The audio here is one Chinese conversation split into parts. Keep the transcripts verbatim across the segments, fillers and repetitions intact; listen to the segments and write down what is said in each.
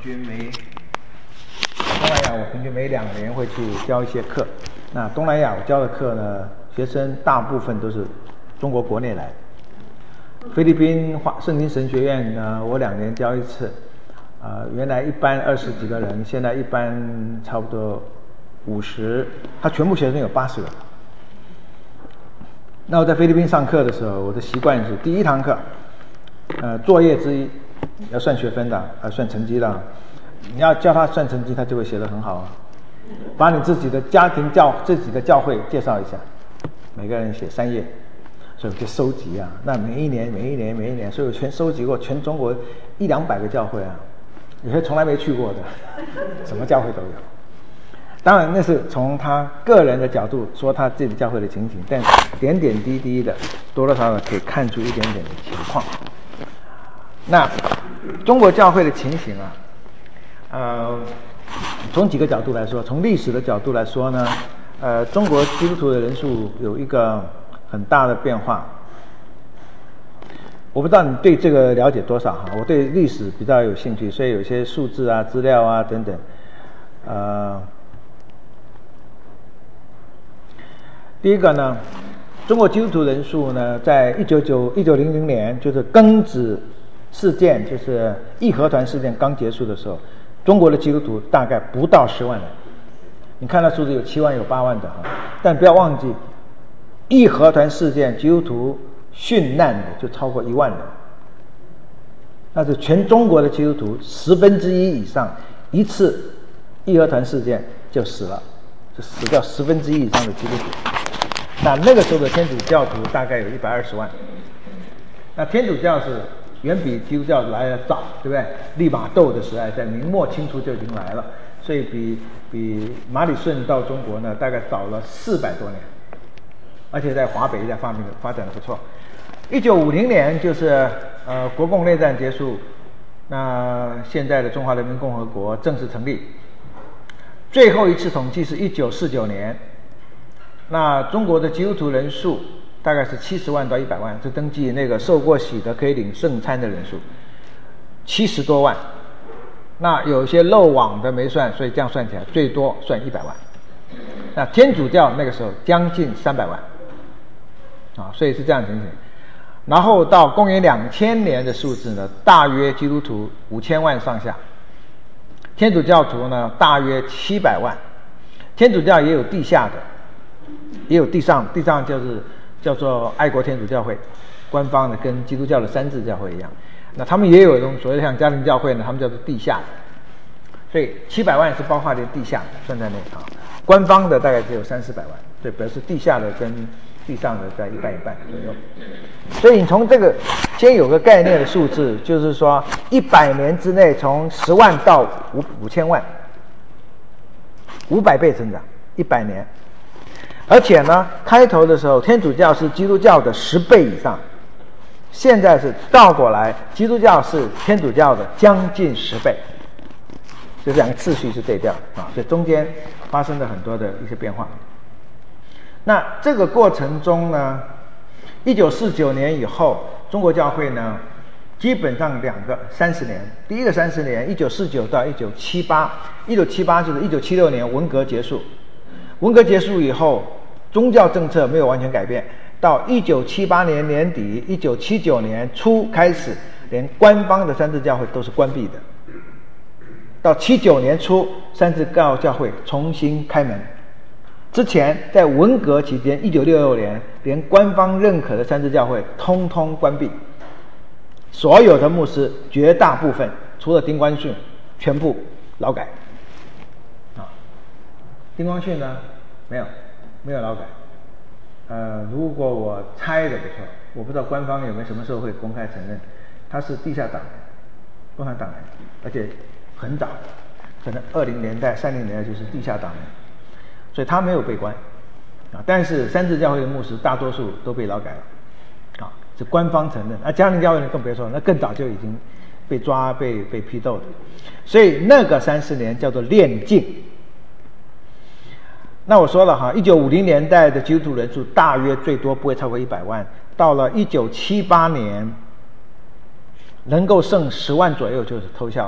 均每东南亚我平均每两年会去教一些课。那东南亚我教的课呢，学生大部分都是中国国内来。菲律宾华圣经神学院呢，我两年教一次，呃，原来一班二十几个人，现在一班差不多五十，他全部学生有八十个。那我在菲律宾上课的时候，我的习惯是第一堂课，呃，作业之一要算学分的，呃，算成绩的。你要教他算成绩，他就会写得很好啊。把你自己的家庭教自己的教会介绍一下，每个人写三页。所以我就收集啊，那每一年每一年每一年，所以我全收集过全中国一两百个教会啊，有些从来没去过的，什么教会都有。当然那是从他个人的角度说他自己教会的情形，但点点滴滴的多多少少可以看出一点点的情况。那中国教会的情形啊，呃，从几个角度来说，从历史的角度来说呢，呃，中国基督徒的人数有一个很大的变化。我不知道你对这个了解多少哈？我对历史比较有兴趣，所以有些数字啊、资料啊等等。呃，第一个呢，中国基督徒人数呢，在一九九一九零零年，就是庚子事件，就是义和团事件刚结束的时候，中国的基督徒大概不到十万人。你看那数字有七万有八万的哈，但不要忘记。义和团事件，基督徒殉难的就超过一万人，那是全中国的基督徒十分之一以上，一次义和团事件就死了，就死掉十分之一以上的基督徒。那那个时候的天主教徒大概有一百二十万，那天主教是远比基督教来得早，对不对？利玛窦的时代在明末清初就已经来了，所以比比马礼顺到中国呢，大概早了四百多年。而且在华北一带发明发展的不错。一九五零年就是呃国共内战结束，那现在的中华人民共和国正式成立。最后一次统计是一九四九年，那中国的基督徒人数大概是七十万到一百万，是登记那个受过洗的可以领圣餐的人数，七十多万。那有一些漏网的没算，所以这样算起来最多算一百万。那天主教那个时候将近三百万。啊，所以是这样情形。然后到公元两千年的数字呢，大约基督徒五千万上下，天主教徒呢大约七百万。天主教也有地下的，也有地上，地上就是叫做爱国天主教会，官方的跟基督教的三自教会一样。那他们也有一种所谓像家庭教会呢，他们叫做地下的。所以七百万是包括连地下算在内啊，官方的大概只有三四百万，所以表示地下的跟地上的在一半一半左右。所以你从这个先有个概念的数字，就是说一百年之内从十万到五五千万，五百倍增长，一百年。而且呢，开头的时候天主教是基督教的十倍以上，现在是倒过来，基督教是天主教的将近十倍。这两个次序是对调啊，所以中间发生了很多的一些变化。那这个过程中呢，一九四九年以后，中国教会呢，基本上两个三十年。第一个三十年，一九四九到一九七八，一九七八就是一九七六年文革结束。文革结束以后，宗教政策没有完全改变，到一九七八年年底，一九七九年初开始，连官方的三自教会都是关闭的。到七九年初，三自教会重新开门。之前在文革期间，一九六六年，连官方认可的三自教会通通关闭，所有的牧师绝大部分除了丁光训，全部劳改。啊，丁光训呢，没有，没有劳改。呃，如果我猜的不错，我不知道官方有没有什么时候会公开承认，他是地下党人，共产党人，而且很早，可能二零年代、三零年代就是地下党人。所以他没有被关，啊，但是三自教会的牧师大多数都被劳改了，啊，是官方承认。而家庭教会呢更别说，那更早就已经被抓、被被批斗的。所以那个三十年叫做炼净。那我说了哈，一九五零年代的基督徒人数大约最多不会超过一百万，到了一九七八年，能够剩十万左右就是偷笑了。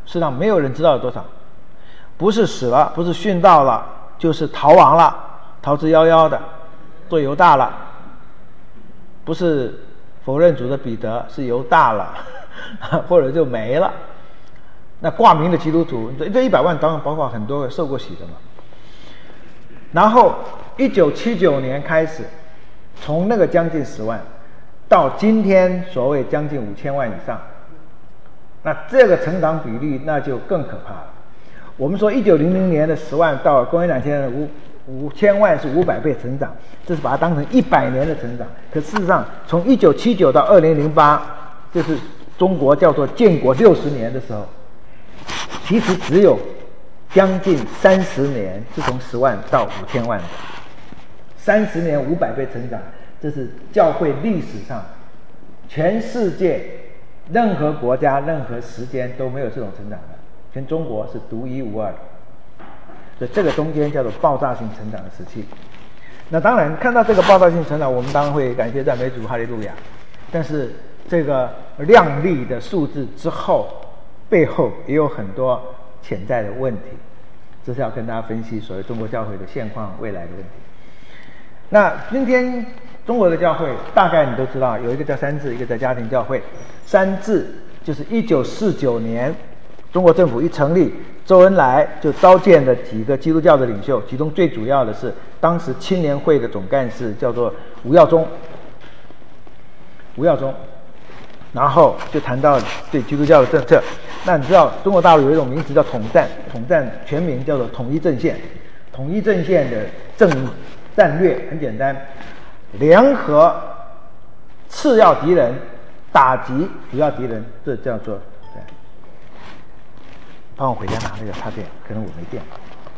实际上没有人知道有多少，不是死了，不是殉道了，就是逃亡了，逃之夭夭的，做犹大了。不是否认主的彼得，是犹大了，或者就没了。那挂名的基督徒，这这一百万当然包括很多受过洗的嘛。然后一九七九年开始，从那个将近十万，到今天所谓将近五千万以上，那这个成长比例那就更可怕了。我们说一九零零年的十万到公元两千年的五五千万是五百倍成长，这是把它当成一百年的成长。可事实上，从一九七九到二零零八，就是中国叫做建国六十年的时候，其实只有将近三十年是从十万到五千万的，三十年五百倍成长，这是教会历史上全世界任何国家任何时间都没有这种成长的，全中国是独一无二的。所以这个中间叫做爆炸性成长的时期。那当然看到这个爆炸性成长，我们当然会感谢赞美主，哈利路亚。但是这个亮丽的数字之后，背后也有很多潜在的问题，这是要跟大家分析所谓中国教会的现况、未来的问题。那今天中国的教会大概你都知道，有一个叫三自，一个叫家庭教会。三自就是一九四九年中国政府一成立，周恩来就召见了几个基督教的领袖，其中最主要的是当时青年会的总干事叫做吴耀宗。吴耀宗，然后就谈到对基督教的政策。那你知道中国大陆有一种名词叫统战，统战全名叫做统一阵线。统一阵线的政战略很简单，联合次要敌人，打击主要敌人，这叫做。帮我回家拿那个插电，可能我没电。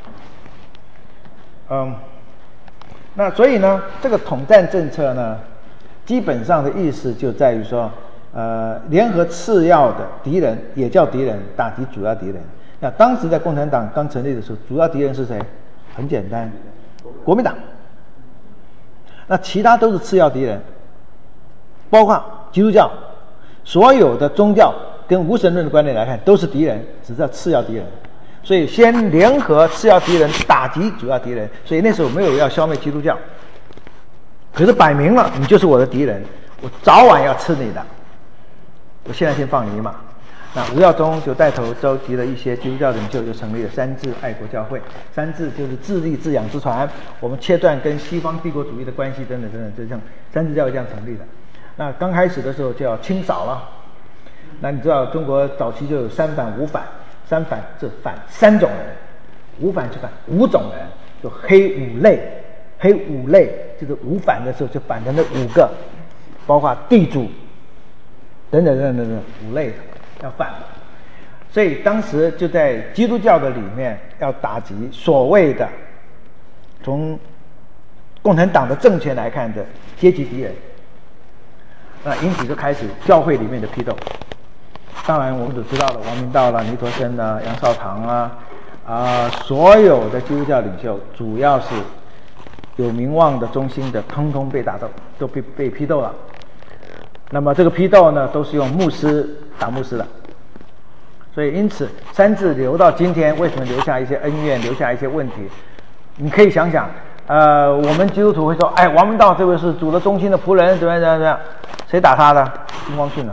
嗯，那所以呢，这个统战政策呢，基本上的意思就在于说，呃，联合次要的敌人也叫敌人，打击主要敌人。那当时在共产党刚成立的时候，主要敌人是谁？很简单，国民党。那其他都是次要敌人，包括基督教，所有的宗教。跟无神论的观点来看，都是敌人，只是次要敌人。所以先联合次要敌人，打击主要敌人。所以那时候没有要消灭基督教，可是摆明了你就是我的敌人，我早晚要吃你的。我现在先放你一马。那吴耀宗就带头召集了一些基督教领袖，就成立了三自爱国教会。三自就是自立自养之船，我们切断跟西方帝国主义的关系，等等等等，就像三自教会这样成立的。那刚开始的时候就要清扫了。那你知道中国早期就有三反五反，三反是反三种人，五反是反五种人，就黑五类，黑五类就是五反的时候就反成了五个，包括地主等等等等等五类的要反。所以当时就在基督教的里面要打击所谓的从共产党的政权来看的阶级敌人，那因此就开始教会里面的批斗。当然我们都知道了，王明道啦、倪柝声啦、杨少棠啊啊，所有的基督教领袖，主要是有名望的、中心的，通通被打斗，都被被批斗了。那么这个批斗呢，都是用牧师打牧师的。所以因此三自留到今天，为什么留下一些恩怨，留下一些问题？你可以想想，呃，我们基督徒会说，哎，王明道这位是主的忠心的仆人，怎么样怎么样怎么样？谁打他的？丁光绪呢？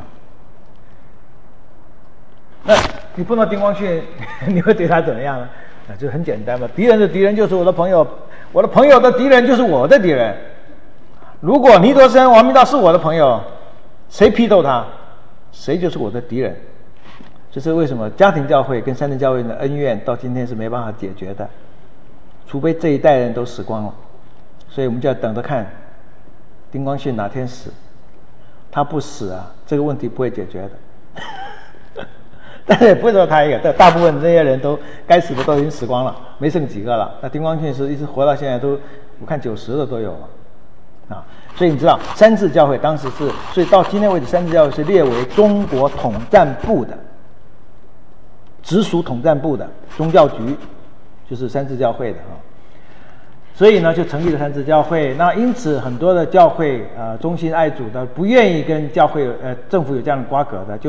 那你碰到丁光绪，你会对他怎么样呢？那就很简单嘛，敌人的敌人就是我的朋友，我的朋友的敌人就是我的敌人。如果倪柝声、王明道是我的朋友，谁批斗他，谁就是我的敌人。这是为什么家庭教会跟三自教会的恩怨到今天是没办法解决的，除非这一代人都死光了。所以我们就要等着看丁光绪哪天死，他不死啊，这个问题不会解决的。但是也不是说他一个，但大部分这些人都该死的都已经死光了，没剩几个了。那丁光绪是一直活到现在都，我看九十的都有了，啊，所以你知道三自教会当时是，所以到今天为止，三自教会是列为中国统战部的，直属统战部的宗教局，就是三自教会的啊。所以呢，就成立了三自教会。那因此，很多的教会呃忠心爱主的，不愿意跟教会呃政府有这样的瓜葛的，就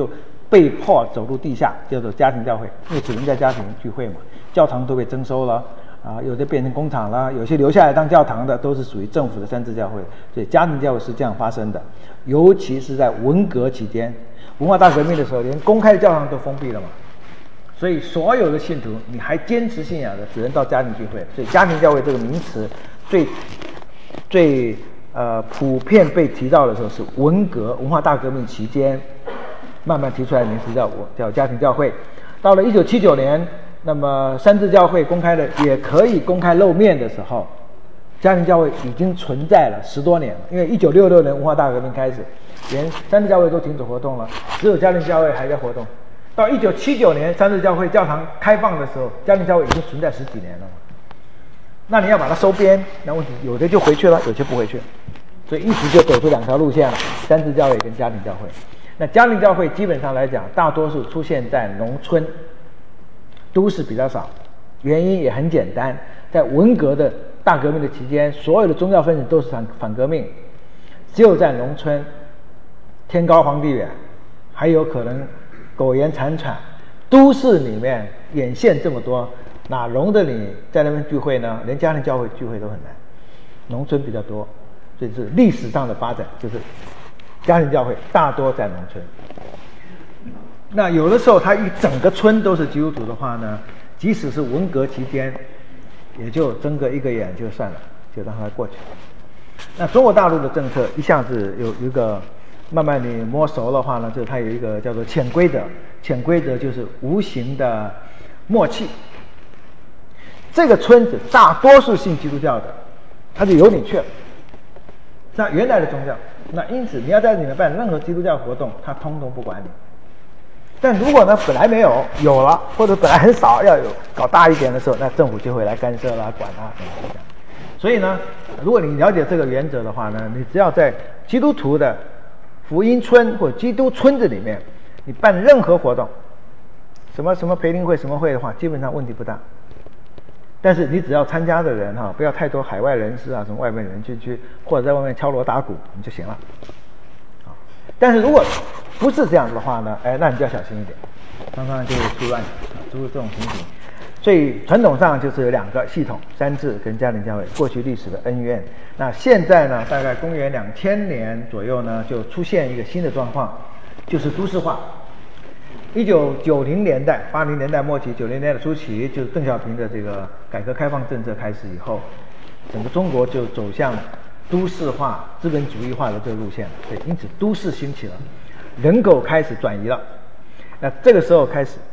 被迫走入地下，叫做家庭教会，因为只能在家庭聚会嘛，教堂都被征收了啊，有的变成工厂了，有些留下来当教堂的都是属于政府的三自教会，所以家庭教会是这样发生的。尤其是在文革期间，文化大革命的时候，连公开的教堂都封闭了嘛，所以所有的信徒你还坚持信仰的，只能到家庭聚会。所以家庭教会这个名词最最呃普遍被提到的时候是文革文化大革命期间慢慢提出来的名词，叫叫家庭教会。到了一九七九年，那么三自教会公开的也可以公开露面的时候，家庭教会已经存在了十多年了。因为一九六六年文化大革命开始，连三自教会都停止活动了，只有家庭教会还在活动。到一九七九年三自教会教堂开放的时候，家庭教会已经存在十几年了嘛。那你要把它收编，那问题有的就回去了，有些不回去，所以一直就走出两条路线了：三自教会跟家庭教会。那家庭教会基本上来讲，大多数出现在农村，都市比较少。原因也很简单，在文革的大革命的期间，所有的宗教分子都是反反革命，只有在农村，天高皇帝远，还有可能苟延残喘。都市里面眼线这么多，哪容得你在那边聚会呢？连家庭教会聚会都很难。农村比较多，所以是历史上的发展，就是家庭教会大多在农村。那有的时候他一整个村都是基督徒的话呢，即使是文革期间，也就睁个一个眼就算了，就让它过去。那中国大陆的政策一向是有有一个慢慢你摸熟的话呢，就是它有一个叫做潜规则，潜规则就是无形的默契。这个村子大多数信基督教的，他就由你去了。那原来的宗教，那因此你要在里面办任何基督教活动，他通通不管你。但如果呢本来没有，有了，或者本来很少，要有搞大一点的时候，那政府就会来干涉啦、管啦等等。所以呢，如果你了解这个原则的话呢，你只要在基督徒的福音村或基督村子里面，你办任何活动，什么什么培灵会、什么会的话，基本上问题不大。但是你只要参加的人哈，不要太多海外人士啊，什么外面人去去，或者在外面敲锣打鼓，你就行了。啊，但是如果不是这样子的话呢，哎，那你就要小心一点，常常就会出乱子啊，出这种情形。所以传统上就是有两个系统，三自跟家庭教会，过去历史的恩怨。那现在呢，大概公元两千年左右呢，就出现一个新的状况，就是都市化。一九九零年代、八零年代末期、九零年代初期，就是邓小平的这个改革开放政策开始以后，整个中国就走向都市化、资本主义化的这个路线了。所以，因此都市兴起了，人口开始转移了。那这个时候开始，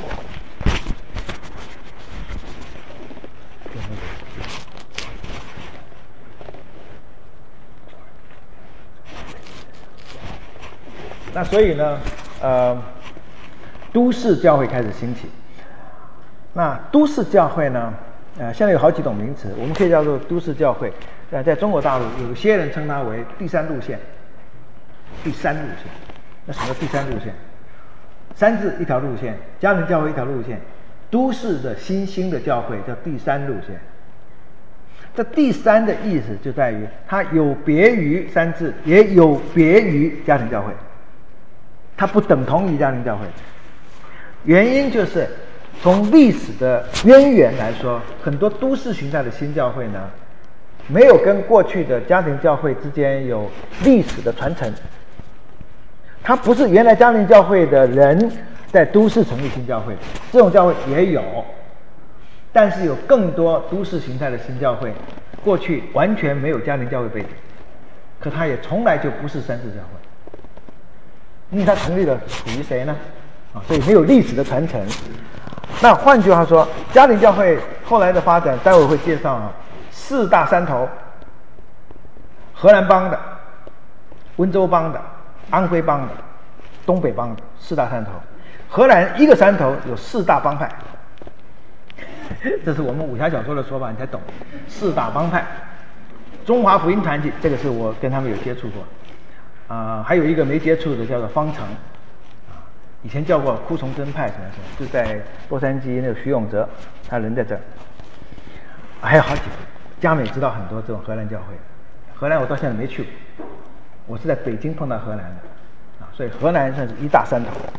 那所以呢，呃。都市教会开始兴起。那都市教会呢，呃，现在有好几种名词，我们可以叫做都市教会。呃，在中国大陆，有些人称它为第三路线。第三路线，那什么第三路线？三自一条路线，家庭教会一条路线，都市的新兴的教会叫第三路线。这第三的意思就在于，它有别于三自，也有别于家庭教会，它不等同于家庭教会。原因就是从历史的渊源来说，很多都市形态的新教会呢，没有跟过去的家庭教会之间有历史的传承。它不是原来家庭教会的人在都市成立新教会，这种教会也有，但是有更多都市形态的新教会，过去完全没有家庭教会背景，可它也从来就不是三自教会。因为它成立的属于谁呢？啊，所以没有历史的传承。那换句话说，家庭教会后来的发展，待会会介绍啊，四大山头：荷兰帮的、温州帮的、安徽帮的、东北帮的四大山头。荷兰一个山头有四大帮派，这是我们武侠小说的说法，你才懂。四大帮派，中华福音团体，这个是我跟他们有接触过。啊、呃，还有一个没接触的叫做方城。以前叫过枯丛真派什么什么，就在洛杉矶那个徐永哲，他人在这儿，还有好几个。佳美知道很多这种荷兰教会，荷兰我到现在没去过，我是在北京碰到荷兰的，啊，所以荷兰算是一大山头。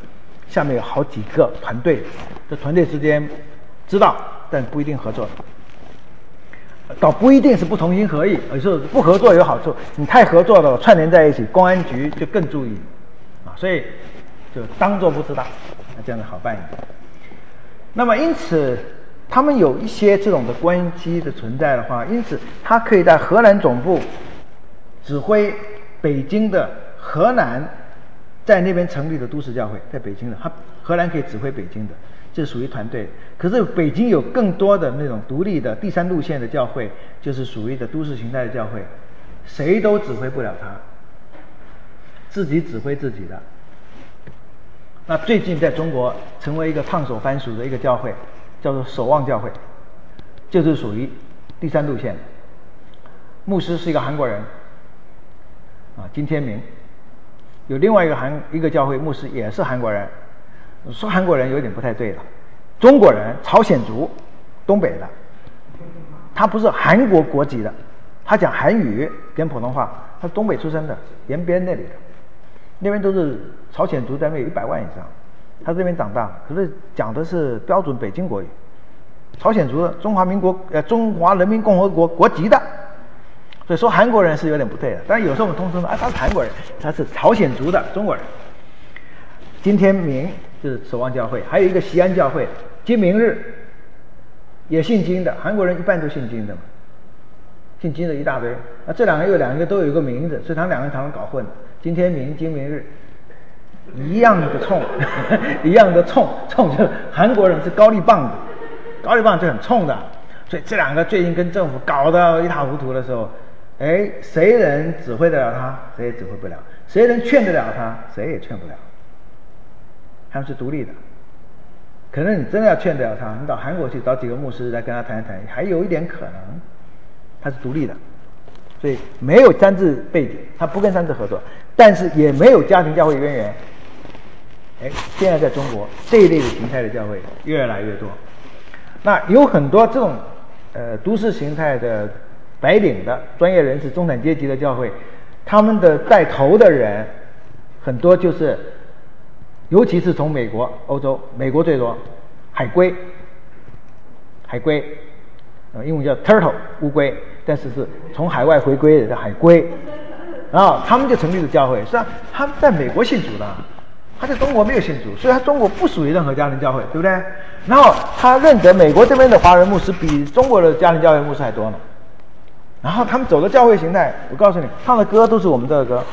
下面有好几个团队，这团队之间知道，但不一定合作。倒不一定是不同心合意，而是不合作有好处。你太合作了，串联在一起，公安局就更注意啊，所以就当作不知道，那这样子好办一点。那么因此，他们有一些这种的关系的存在的话，因此他可以在荷兰总部指挥北京的荷兰在那边成立的都市教会，在北京的，他荷兰可以指挥北京的。这属于团队，可是北京有更多的那种独立的第三路线的教会，就是属于的都市形态的教会，谁都指挥不了他，自己指挥自己的。那最近在中国成为一个烫手番薯的一个教会，叫做守望教会，就是属于第三路线，牧师是一个韩国人，啊，金天明。有另外一个韩一个教会牧师也是韩国人。说韩国人有点不太对了，中国人，朝鲜族，东北的，他不是韩国国籍的，他讲韩语跟普通话，他是东北出生的，延边那里的，那边都是朝鲜族，在那有一百万以上，他这边长大，可是讲的是标准北京国语，朝鲜族的，中华民国呃中华人民共和国国籍的，所以说韩国人是有点不对的，但是有时候我们通称说啊他是韩国人，他是朝鲜族的中国人。金天明就是守望教会，还有一个西安教会，金明日也信经的，韩国人一般都信经的嘛，信经的一大堆。那这两个有两个都有一个名字，所以他们两个常常搞混。金天明、金明日一样的冲，一样的冲，冲就是韩国人是高丽棒子，高丽棒就很冲的，所以这两个最近跟政府搞得一塌糊涂的时候，哎，谁能指挥得了他，谁也指挥不了；谁能劝得了他，谁也劝不了。他们是独立的，可能你真的要劝得了他，你到韩国去找几个牧师来跟他谈一谈，还有一点可能。他是独立的，所以没有三字背景，他不跟三字合作，但是也没有家庭教会渊源。哎，现在在中国这一类的形态的教会越来越多，那有很多这种呃都市形态的白领的专业人士、中产阶级的教会，他们的带头的人很多就是。尤其是从美国、欧洲，美国最多，海归，海归，呃，英文叫 turtle 乌龟，但是是从海外回归的叫海归，然后他们就成立了教会。实际上，他们在美国信主的，他在中国没有信主，所以他中国不属于任何家庭教会，对不对？然后他认得美国这边的华人牧师比中国的家庭教会牧师还多呢。然后他们走的教会形态，我告诉你，唱的歌都是我们这个歌。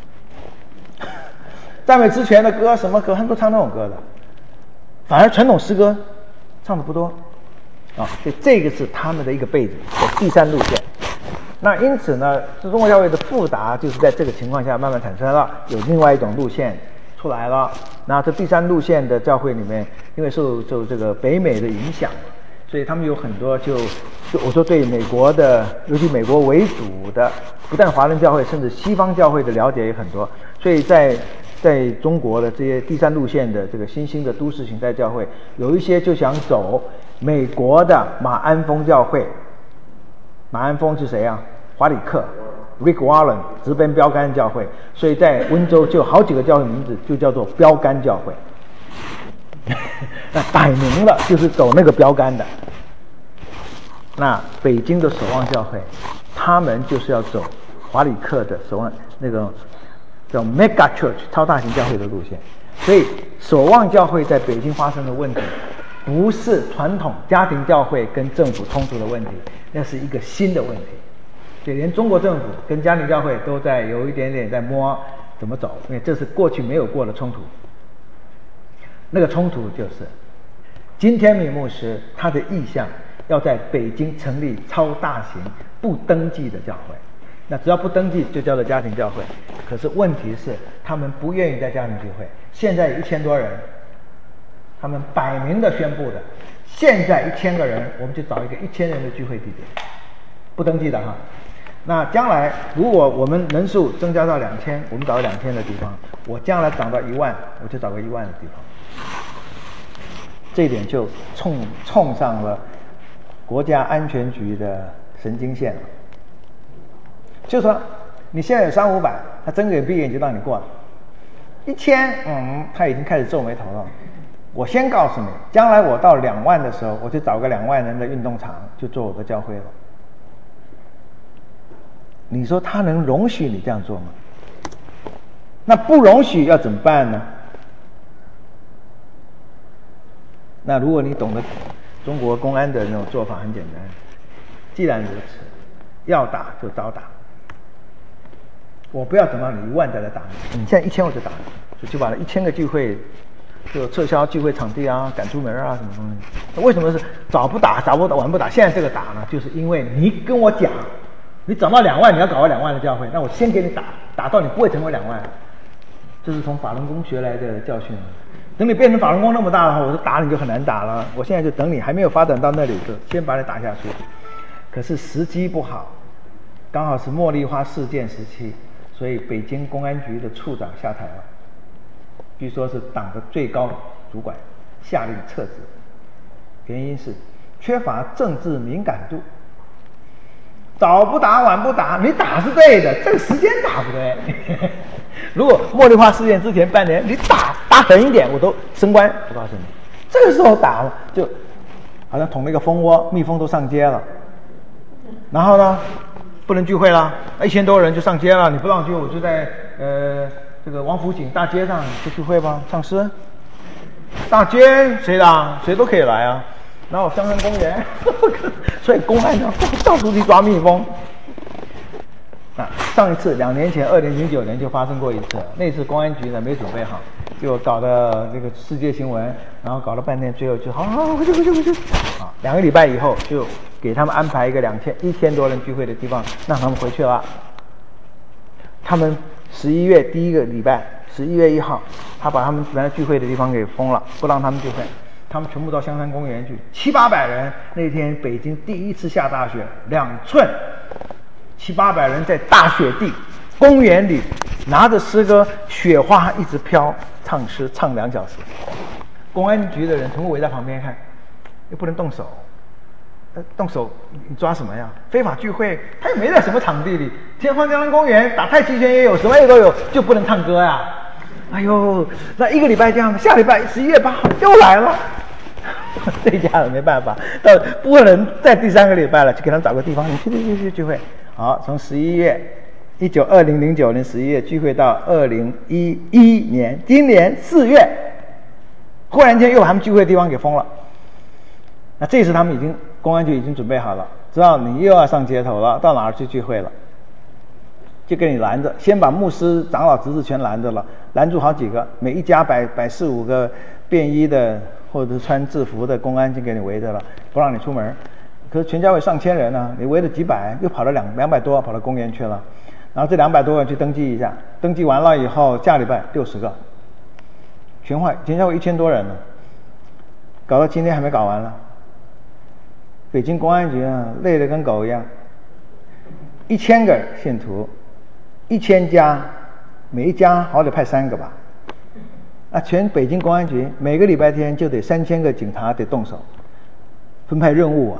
赞美之泉的歌，什么歌，他们都唱那种歌的，反而传统诗歌唱的不多啊。所以这个是他们的一个背景，在第三路线。那因此呢，中国教会的复杂就是在这个情况下慢慢产生了，有另外一种路线出来了。那这第三路线的教会里面，因为受受这个北美的影响，所以他们有很多就就我说对美国的，尤其美国为主的，不但华人教会，甚至西方教会的了解也很多，所以在。在中国的这些第三路线的这个新兴的都市形态教会，有一些就想走美国的马鞍峰教会。马鞍峰是谁啊？华里克 Rick Warren 直奔标杆教会，所以在温州就有好几个教会名字就叫做标杆教会。那摆明了就是走那个标杆的。那北京的守望教会，他们就是要走华里克的守望那个。叫 mega church 超大型教会的路线，所以守望教会在北京发生的问题，不是传统家庭教会跟政府冲突的问题，那是一个新的问题。所以连中国政府跟家庭教会都在有一点点在摸怎么走，因为这是过去没有过的冲突。那个冲突就是金天明牧师他的意向要在北京成立超大型不登记的教会。那只要不登记就叫做家庭教会，可是问题是他们不愿意在家庭聚会。现在有一千多人，他们摆明的宣布的，现在一千个人，我们就找一个一千人的聚会地点，不登记的哈。那将来如果我们人数增加到两千，我们找个两千的地方；我将来涨到一万，我就找个一万的地方。这一点就冲冲上了国家安全局的神经线了。就说你现在有三五百，他睁眼闭眼就让你过了， 一千，嗯，他已经开始皱眉头了。我先告诉你，将来我到两万的时候，我就找个两万人的运动场，就做我的教会了。你说他能容许你这样做吗？那不容许要怎么办呢？那如果你懂得中国公安的那种做法，很简单。既然如此，要打就早打。我不要等到你一万再来打你，你现在一千我就打你，就把那一千个聚会就撤销聚会场地啊，赶出门啊，什么东西？为什么是早不打、早不打、晚不打？现在这个打呢，就是因为你跟我讲，你涨到两万，你要搞个两万的教会，那我先给你打，打到你不会成为两万。这是从法轮功学来的教训。等你变成法轮功那么大的话，我就打你就很难打了。我现在就等你还没有发展到那里，就先把你打下去。可是时机不好，刚好是茉莉花事件时期。所以北京公安局的处长下台了，据说是党的最高主管下令撤职，原因是缺乏政治敏感度。早不打晚不打，你打是对的，这个时间打不对。如果茉莉花事件之前半年你打打狠一点，我都升官。我告诉你，这个时候打了，就好像捅了一个蜂窝，蜜蜂都上街了。然后呢？不能聚会了，一千多人就上街了。你不让聚，我就在呃这个王府井大街上就聚会吧，唱诗。大街谁的？谁都可以来啊。然后香山公园，所以公安呢到处去抓蜜蜂。啊，上一次两年前，二零零九年就发生过一次，那次公安局呢没准备好，就搞的这个世界新闻，然后搞了半天，最后就好好回去回去回去。啊，两个礼拜以后就给他们安排一个两千一千多人聚会的地方，让他们回去了。他们十一月第一个礼拜，十一月一号，他把他们原来聚会的地方给封了，不让他们聚会。他们全部到香山公园去，七八百人。那天北京第一次下大雪，两寸，七八百人在大雪地公园里拿着诗歌，雪花一直飘，唱诗唱两小时。公安局的人全部围在旁边看，又不能动手。动手你抓什么呀？非法聚会，他又没在什么场地里，天荒江南公园打太极拳也有，什么也都有，就不能唱歌呀？哎呦，那一个礼拜这样，下礼拜十一月八号又来了，这家人没办法，到不能在第三个礼拜了，就给他们找个地方，你去去去去聚会。好，从十一月一九二零零九年十一月聚会到二零一一年，今年四月，忽然间又把他们聚会的地方给封了。那这次他们已经公安局已经准备好了，知道你又要上街头了，到哪儿去聚会了，就给你拦着，先把牧师、长老、执事全拦着了，拦住好几个，每一家摆摆四五个便衣的或者是穿制服的公安就给你围着了，不让你出门。可是全教会上千人呢、啊，你围了几百，又跑了两两百多，跑到公园去了。然后这两百多人去登记一下，登记完了以后，下礼拜六十个，全会全教会一千多人呢，搞到今天还没搞完了。北京公安局啊，累得跟狗一样，一千个信徒，一千家，每一家好歹派三个吧。那全北京公安局每个礼拜天就得三千个警察得动手，分派任务啊。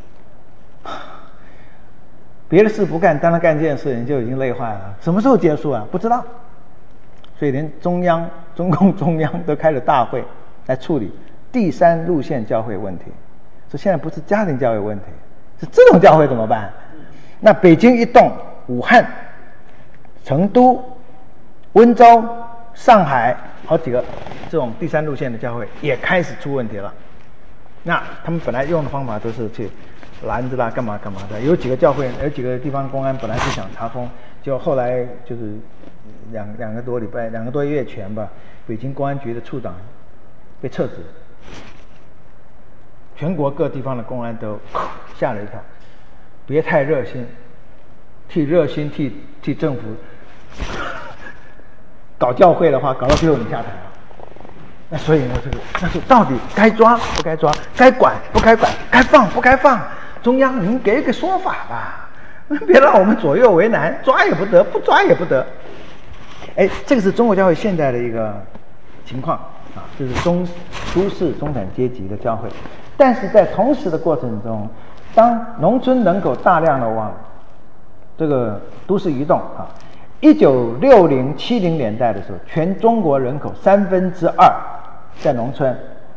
别的事不干，单单干这件事，人就已经累坏了。什么时候结束啊？不知道。所以连中央、中共中央都开了大会来处理第三路线教会问题。说现在不是家庭教会问题，是这种教会怎么办？那北京一动，武汉、成都、温州、上海好几个这种第三路线的教会也开始出问题了。那他们本来用的方法都是去拦着啦，干嘛干嘛的。有几个教会，有几个地方公安本来是想查封，就后来就是两两个多礼拜、两个多月前吧，北京公安局的处长被撤职。全国各地方的公安都吓了一跳，别太热心，替热心替替政府搞教会的话，搞到最后你下台了。那所以呢，这个那就到底该抓不该抓，该管不该管，该放不该放，中央您给个说法吧，别让我们左右为难，抓也不得，不抓也不得。哎，这个是中国教会现在的一个情况啊，就是中都市中产阶级的教会。但是在同时的过程中，当农村人口大量的往这个都市移动啊， 一九六零七零年代的时候，全中国人口三分之二在农村。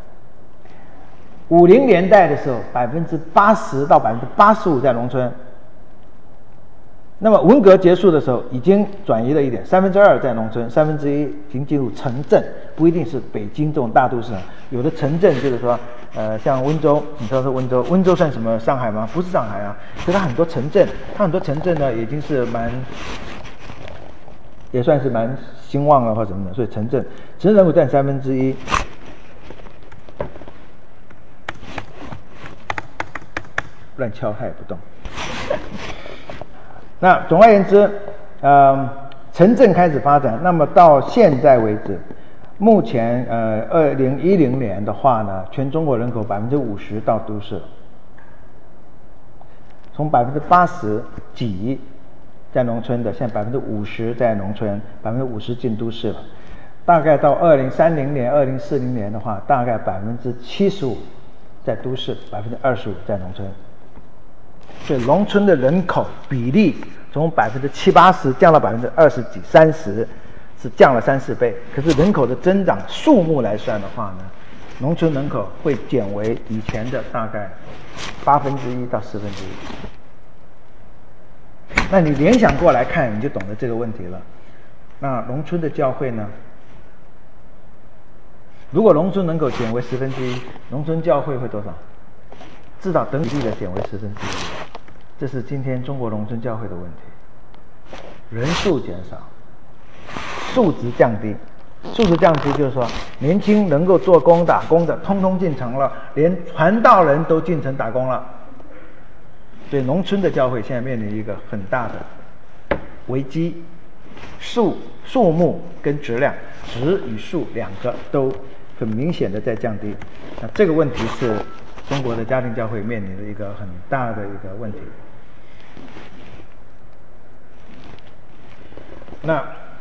五零年代的时候，百分之八十到百分之八十五在农村。那么文革结束的时候，已经转移了一点，三分之二在农村，三分之一已经进入城镇，不一定是北京这种大都市，有的城镇就是说，呃，像温州，你说是温州，温州算什么上海吗？不是上海啊，可是它很多城镇，它很多城镇呢，已经是蛮，也算是蛮兴旺了或什么的，所以城镇，城镇人口占三分之一。乱敲它也不动。那总而言之，呃，城镇开始发展，那么到现在为止，目前呃，二零一零年的话呢，全中国人口百分之五十到都市了，从百分之八十几在农村的，现在百分之五十在农村，百分之五十进都市了。大概到二零三零年、二零四零年的话，大概百分之七十五在都市，百分之二十五在农村。所以农村的人口比例从百分之七八十降到百分之二十几、三十，是降了三四倍。可是人口的增长数目来算的话呢，农村人口会减为以前的大概八分之一到四分之一。那你联想过来看，你就懂得这个问题了。那农村的教会呢？如果农村人口减为十分之一，农村教会会多少？至少等比例的减为十分之一。这是今天中国农村教会的问题，人数减少，素质降低。素质降低就是说，年轻能够做工打工的，通通进城了，连传道人都进城打工了。所以农村的教会现在面临一个很大的危机，数数目跟质量，质与数两个都很明显的在降低。那这个问题是中国的家庭教会面临的一个很大的一个问题。那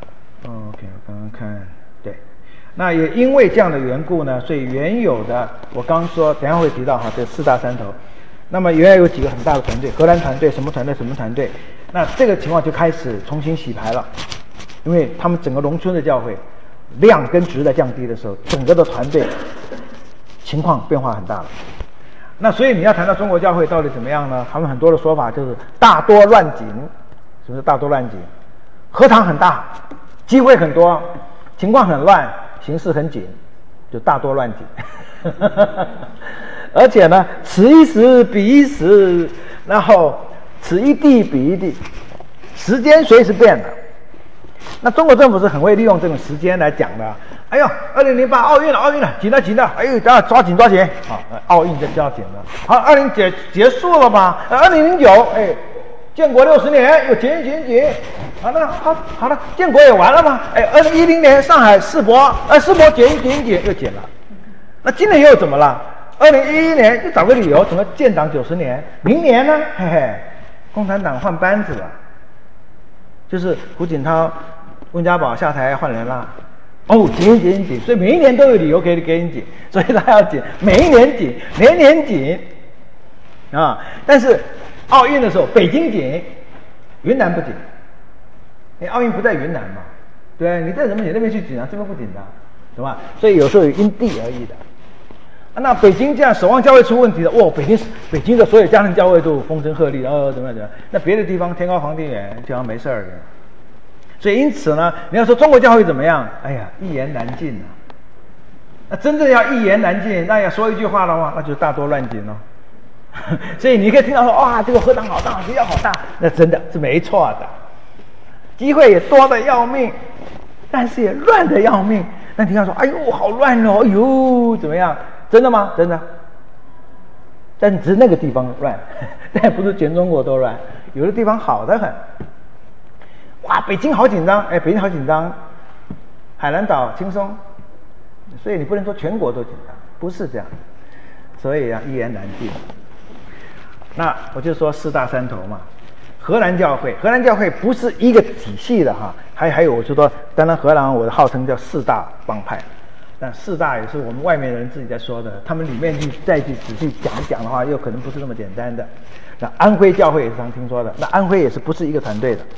OK 我刚刚看对，那也因为这样的缘故呢，所以原有的我刚刚说等一下会提到哈，这四大山头，那么原来有几个很大的团队，荷兰团队什么团队什么团队，那这个情况就开始重新洗牌了，因为他们整个农村的教会量跟质在降低的时候，整个的团队情况变化很大了。那所以你要谈到中国教会到底怎么样呢？他们很多的说法就是大多乱紧。什么是大多乱紧？荷塘很大，机会很多，情况很乱，形势很紧，就大多乱紧。而且呢，此一时彼一时，然后此一地彼一地，时间随时变的。那中国政府是很会利用这种时间来讲的。哎呦，二零零八奥运了，奥运了，紧了紧了，哎呦，大家抓紧抓紧，好，奥运就比较紧了。好，二零结结束了吧？二零零九，哎，建国六十年又紧紧紧，好了，好，好了，建国也完了吗？哎，二零一零年上海世博，呃，世博紧紧紧又紧了。那今年又怎么了？二零一一年就找个理由，怎么建党九十年？明年呢？嘿嘿，共产党换班子了，就是胡锦涛、温家宝下台换人了。哦，紧紧紧，所以每一年都有理由可以给你紧，所以他要紧，每一年紧，年年紧啊。但是奥运的时候，北京紧，云南不紧，因为奥运不在云南嘛，对，你在什么你那边去紧啊，这边不紧的，对吧？所以有时候有因地而异的。啊、那北京这样守望教会出问题了，哇，北京北京的所有家庭教会都风声鹤唳，然后怎么样怎么样？那别的地方天高皇帝远，就好像没事儿的。所以因此呢，你要说中国教会怎么样？哎呀，一言难尽啊。那真正要一言难尽，那要说一句话的话，那就是大多乱紧哦。所以你可以听到说，哇，这个荷塘好大，学校好大，那真的是没错的。机会也多得要命，但是也乱得要命。那你看说，哎呦，好乱哦，哎呦，怎么样？真的吗？真的。但只是那个地方乱，但不是全中国都乱，有的地方好得很。哇，北京好紧张，哎，北京好紧张，海南岛轻松，所以你不能说全国都紧张，不是这样，所以啊，一言难尽。那我就说四大山头嘛，荷兰教会，荷兰教会不是一个体系的哈，还还有我就说，当然荷兰我号称叫四大帮派，但四大也是我们外面人自己在说的，他们里面去再去仔细讲一讲的话，又可能不是那么简单的。那安徽教会也是常听说的，那安徽也是不是一个团队的。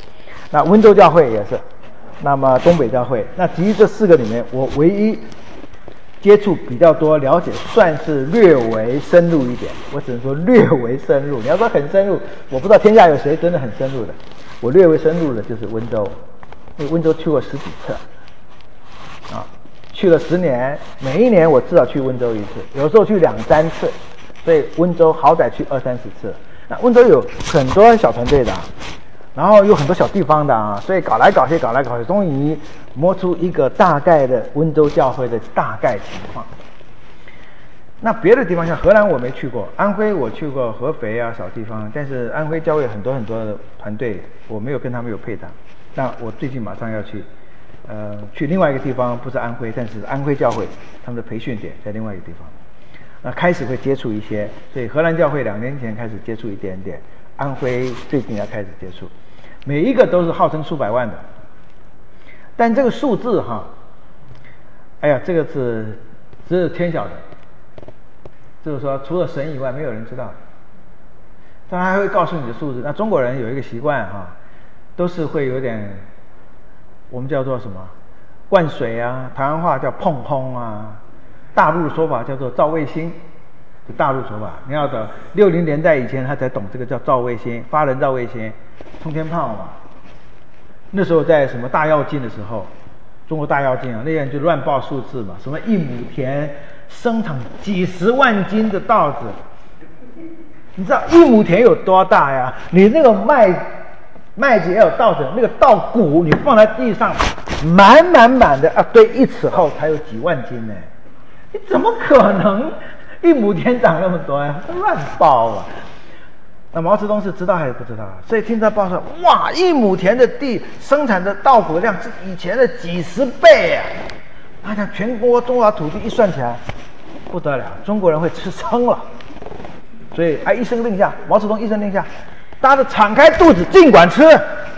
那温州教会也是，那么东北教会，那基于这四个里面，我唯一接触比较多、了解算是略微深入一点，我只能说略微深入。你要说很深入，我不知道天下有谁真的很深入的。我略微深入的就是温州，因为温州去过十几次，啊，去了十年，每一年我至少去温州一次，有时候去两三次，所以温州好歹去二三十次。那温州有很多小团队的，然后有很多小地方的啊，所以搞来搞去，搞来搞去，终于摸出一个大概的温州教会的大概情况。那别的地方像荷兰我没去过，安徽我去过合肥啊小地方，但是安徽教会很多很多的团队，我没有跟他们有配搭。那我最近马上要去，呃，去另外一个地方，不是安徽，但是安徽教会他们的培训点在另外一个地方。那开始会接触一些，所以荷兰教会两年前开始接触一点点，安徽最近要开始接触，每一个都是号称数百万的，但这个数字哈，哎呀，这个是只有天晓得。就是说，除了神以外，没有人知道。当然还会告诉你的数字。那中国人有一个习惯哈，都是会有点，我们叫做什么，灌水啊，台湾话叫碰轰啊，大陆说法叫做照卫星，就大陆说法。你要等六零年代以前，他才懂这个叫照卫星，发人照卫星，冲天炮嘛。那时候在什么大跃进的时候，中国大跃进啊，那人就乱报数字嘛，什么一亩田生产几十万斤的稻子，你知道一亩田有多大呀？你那个麦麦子也有稻子，那个稻谷你放在地上，满满满的啊，堆一尺厚才有几万斤呢？你怎么可能一亩田长那么多呀？乱报啊！那毛泽东是知道还是不知道？所以听他报说，哇，一亩田的地生产的稻谷量是以前的几十倍啊！他讲全国中华土地一算起来，不得了，中国人会吃撑了。所以哎，一声令下，毛泽东一声令下，大家敞开肚子尽管吃。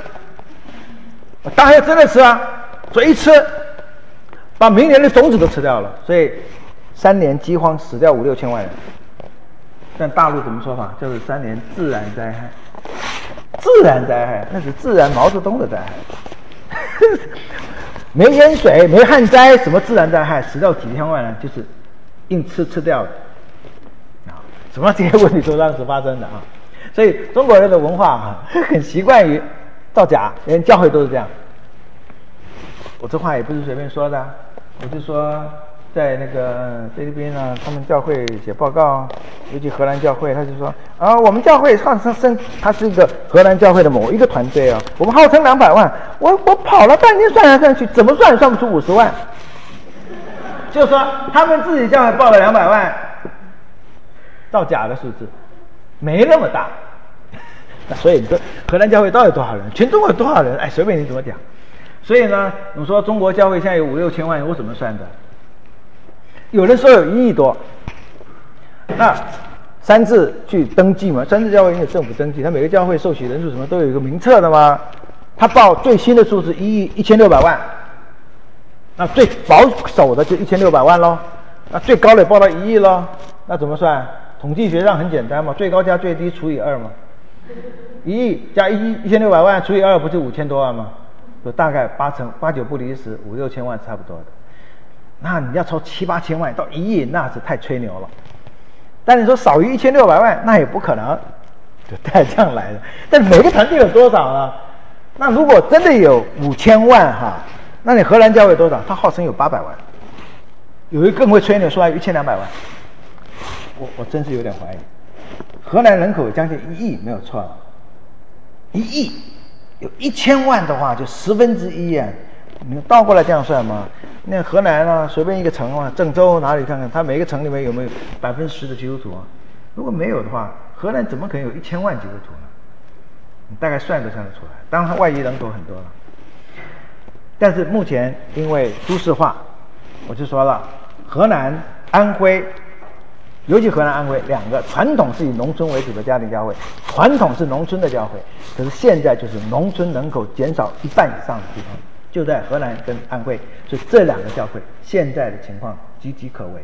大家真的吃啊，所以一吃，把明年的种子都吃掉了。所以三年饥荒死掉五六千万人。但大陆怎么说法？就是三年自然灾害。自然灾害那是自然毛泽东的灾害。没淹水，没旱灾，什么自然灾害，死掉几千万人，就是硬吃吃掉的啊！什么这些问题都当时发生的啊！所以中国人的文化啊，很习惯于造假，连教会都是这样。我这话也不是随便说的、啊，我就说在那个菲律宾呢，他们教会写报告，尤其荷兰教会，他就说啊，我们教会号称生，他是一个荷兰教会的某一个团队啊，我们号称两百万，我我跑了半天算来算去，怎么算也算不出五十万，就是说他们自己教会报了两百万，造假的数字，没那么大。那所以你说荷兰教会到底有多少人？全中国有多少人？哎，随便你怎么讲。所以呢，我说中国教会现在有五六千万人，我怎么算的？有人说有一亿多，那三自去登记嘛，三自教会因为政府登记，他每个教会受洗人数什么都有一个名册的嘛，他报最新的数字一亿一千六百万，那最保守的就一千六百万咯，那最高的也报到一亿咯，那怎么算？统计学上很简单嘛，最高加最低除以二嘛，一亿加一一千六百万除以二不就五千多万吗？就大概八成八九不离十，五六千万差不多的。那你要抽七八千万到一亿，那是太吹牛了。但你说少于一千六百万，那也不可能，就带这样来的。但每个团队有多少呢？那如果真的有五千万哈，那你荷兰教会多少？他号称有八百万，有一个更会吹牛，说还有一千两百万。我我真是有点怀疑。荷兰人口有将近一亿，没有错，一亿有一千万的话，就十分之一啊。你倒过来这样算吗？那荷兰啊，随便一个城啊，郑州哪里看看，它每个城里面有没有百分之十的基督徒啊？如果没有的话，荷兰怎么可能有一千万基督徒呢？你大概算都算得出来。当然，它外裔人口很多了。但是目前因为都市化，我就说了，河南、安徽，尤其河南、安徽两个传统是以农村为主的家庭教会，传统是农村的教会，可是现在就是农村人口减少一半以上的地方。就在河南跟安徽，所以这两个教会现在的情况岌岌可危，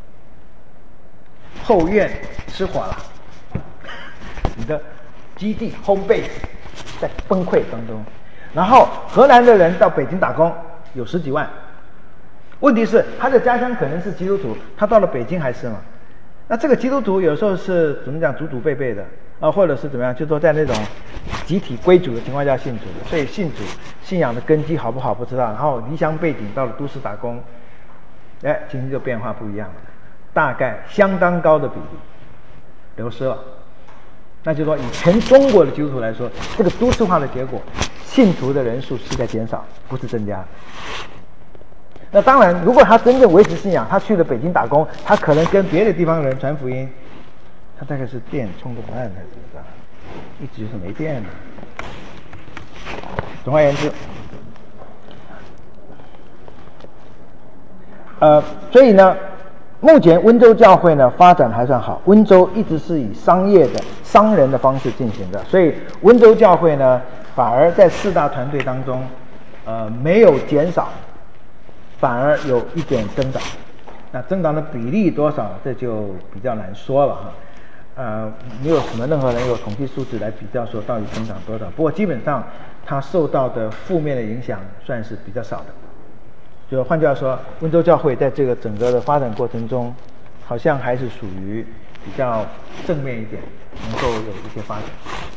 后院失火了，你的基地 home base 在崩溃当中。 然后河南的人到北京打工有十几万。问题是他的家乡可能是基督徒，他到了北京还是嘛？那这个基督徒有时候是怎么讲祖祖辈辈的啊，或者是怎么样，就说在那种集体归主的情况下信主的，所以信主信仰的根基好不好不知道，然后离乡背景到了都市打工，哎，情形就变化不一样了，大概相当高的比例流失了。那就说以全中国的基督徒来说，这个都市化的结果，信徒的人数是在减少，不是增加。那当然，如果他真正维持信仰，他去了北京打工，他可能跟别的地方人传福音，他大概是电充不满还是怎么着，一直就是没电了。总而言之，呃，所以呢，目前温州教会呢发展还算好，温州一直是以商业的商人的方式进行的，所以温州教会呢反而在四大团队当中，呃，没有减少。反而有一点增长，那增长的比例多少，这就比较难说了哈。呃，没有什么任何人有统计数字来比较说到底增长多少。不过基本上它受到的负面的影响算是比较少的。就换句话说，温州教会在这个整个的发展过程中，好像还是属于比较正面一点，能够有一些发展。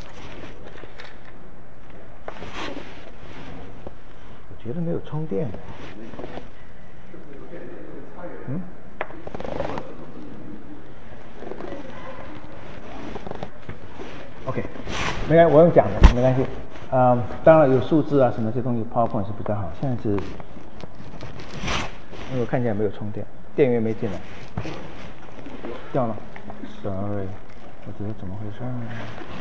我觉得没有充电。嗯 ，OK， 没关系，我用讲的没关系。嗯、呃，当然有数字啊什么这些东西 ，PowerPoint 是比较好。现在是，因为我看起来没有充电，电源没进来，掉了 ，sorry， 我觉得怎么回事呢？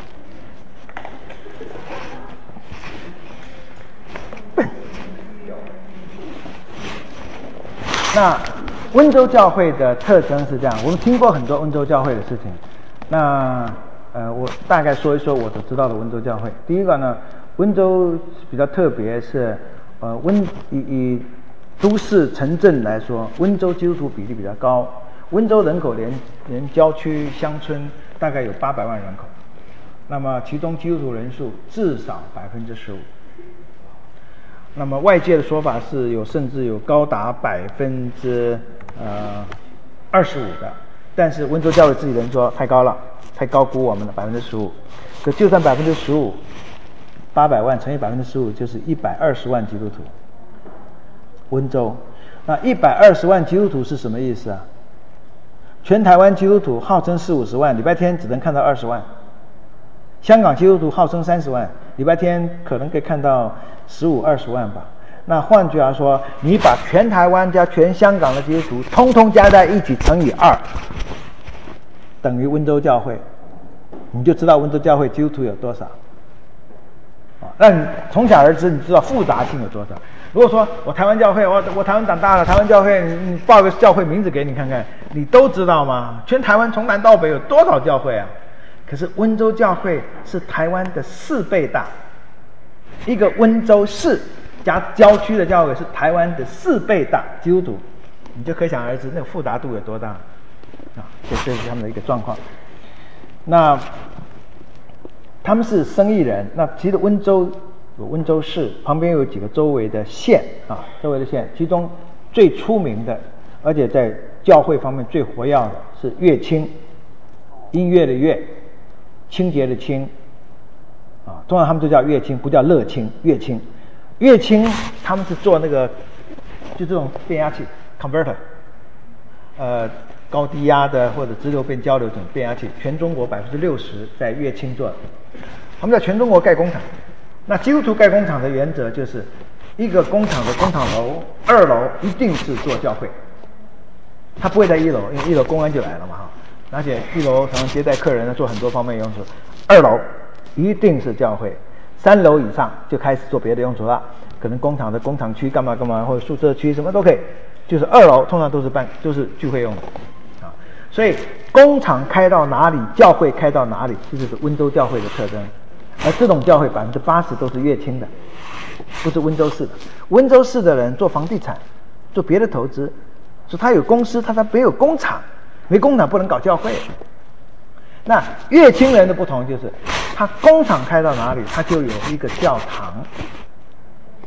那温州教会的特征是这样，我们听过很多温州教会的事情。那呃，我大概说一说我所知道的温州教会。第一个呢，温州比较特别是，呃，温以以都市城镇来说，温州基督徒比例比较高。温州人口连连郊区乡村大概有八百万人口，那么其中基督徒人数至少百分之十五。那么外界的说法是有甚至有高达百分之呃二十五的，但是温州教会自己人说太高了，太高估我们了百分之十五。可就算百分之十五，八百万乘以百分之十五就是一百二十万基督徒。温州，那一百二十万基督徒是什么意思啊？全台湾基督徒号称四五十万，礼拜天只能看到二十万。香港基督徒号称三十万，礼拜天可能可以看到十五二十万吧。那换句话说，你把全台湾加全香港的基督徒通通加在一起乘以二，等于温州教会，你就知道温州教会基督徒有多少。啊，那你从小而知，你知道复杂性有多少。如果说我台湾教会，我我台湾长大了，台湾教会，你你报个教会名字给你看看，你都知道吗？全台湾从南到北有多少教会啊？可是温州教会是台湾的四倍大，一个温州市加郊区的教会是台湾的四倍大，基督徒，你就可想而知那个复杂度有多大啊！这这是他们的一个状况。那他们是生意人，那其实温州有温州市，旁边有几个周围的县啊，周围的县，其中最出名的，而且在教会方面最活跃的是乐清，音乐的乐。清洁的清，啊，通常他们都叫乐清，不叫乐清，乐清，乐清他们是做那个，就这种变压器 converter， 呃，高低压的或者直流变交流这种变压器，全中国百分之六十在乐清做的，他们在全中国盖工厂。那基督徒盖工厂的原则就是，一个工厂的工厂楼二楼一定是做教会，他不会在一楼，因为一楼公安就来了嘛哈。而且一楼常常接待客人，做很多方面用途。二楼一定是教会，三楼以上就开始做别的用途了，可能工厂的工厂区干嘛干嘛，或者宿舍区什么都可以。就是二楼通常都是办，都是聚会用的啊。所以工厂开到哪里，教会开到哪里，这就是温州教会的特征。而这种教会百分之八十都是乐清的，不是温州市的。温州市的人做房地产，做别的投资，所以他有公司，他他没有工厂。没工厂不能搞教会。那乐清人的不同就是，他工厂开到哪里，他就有一个教堂，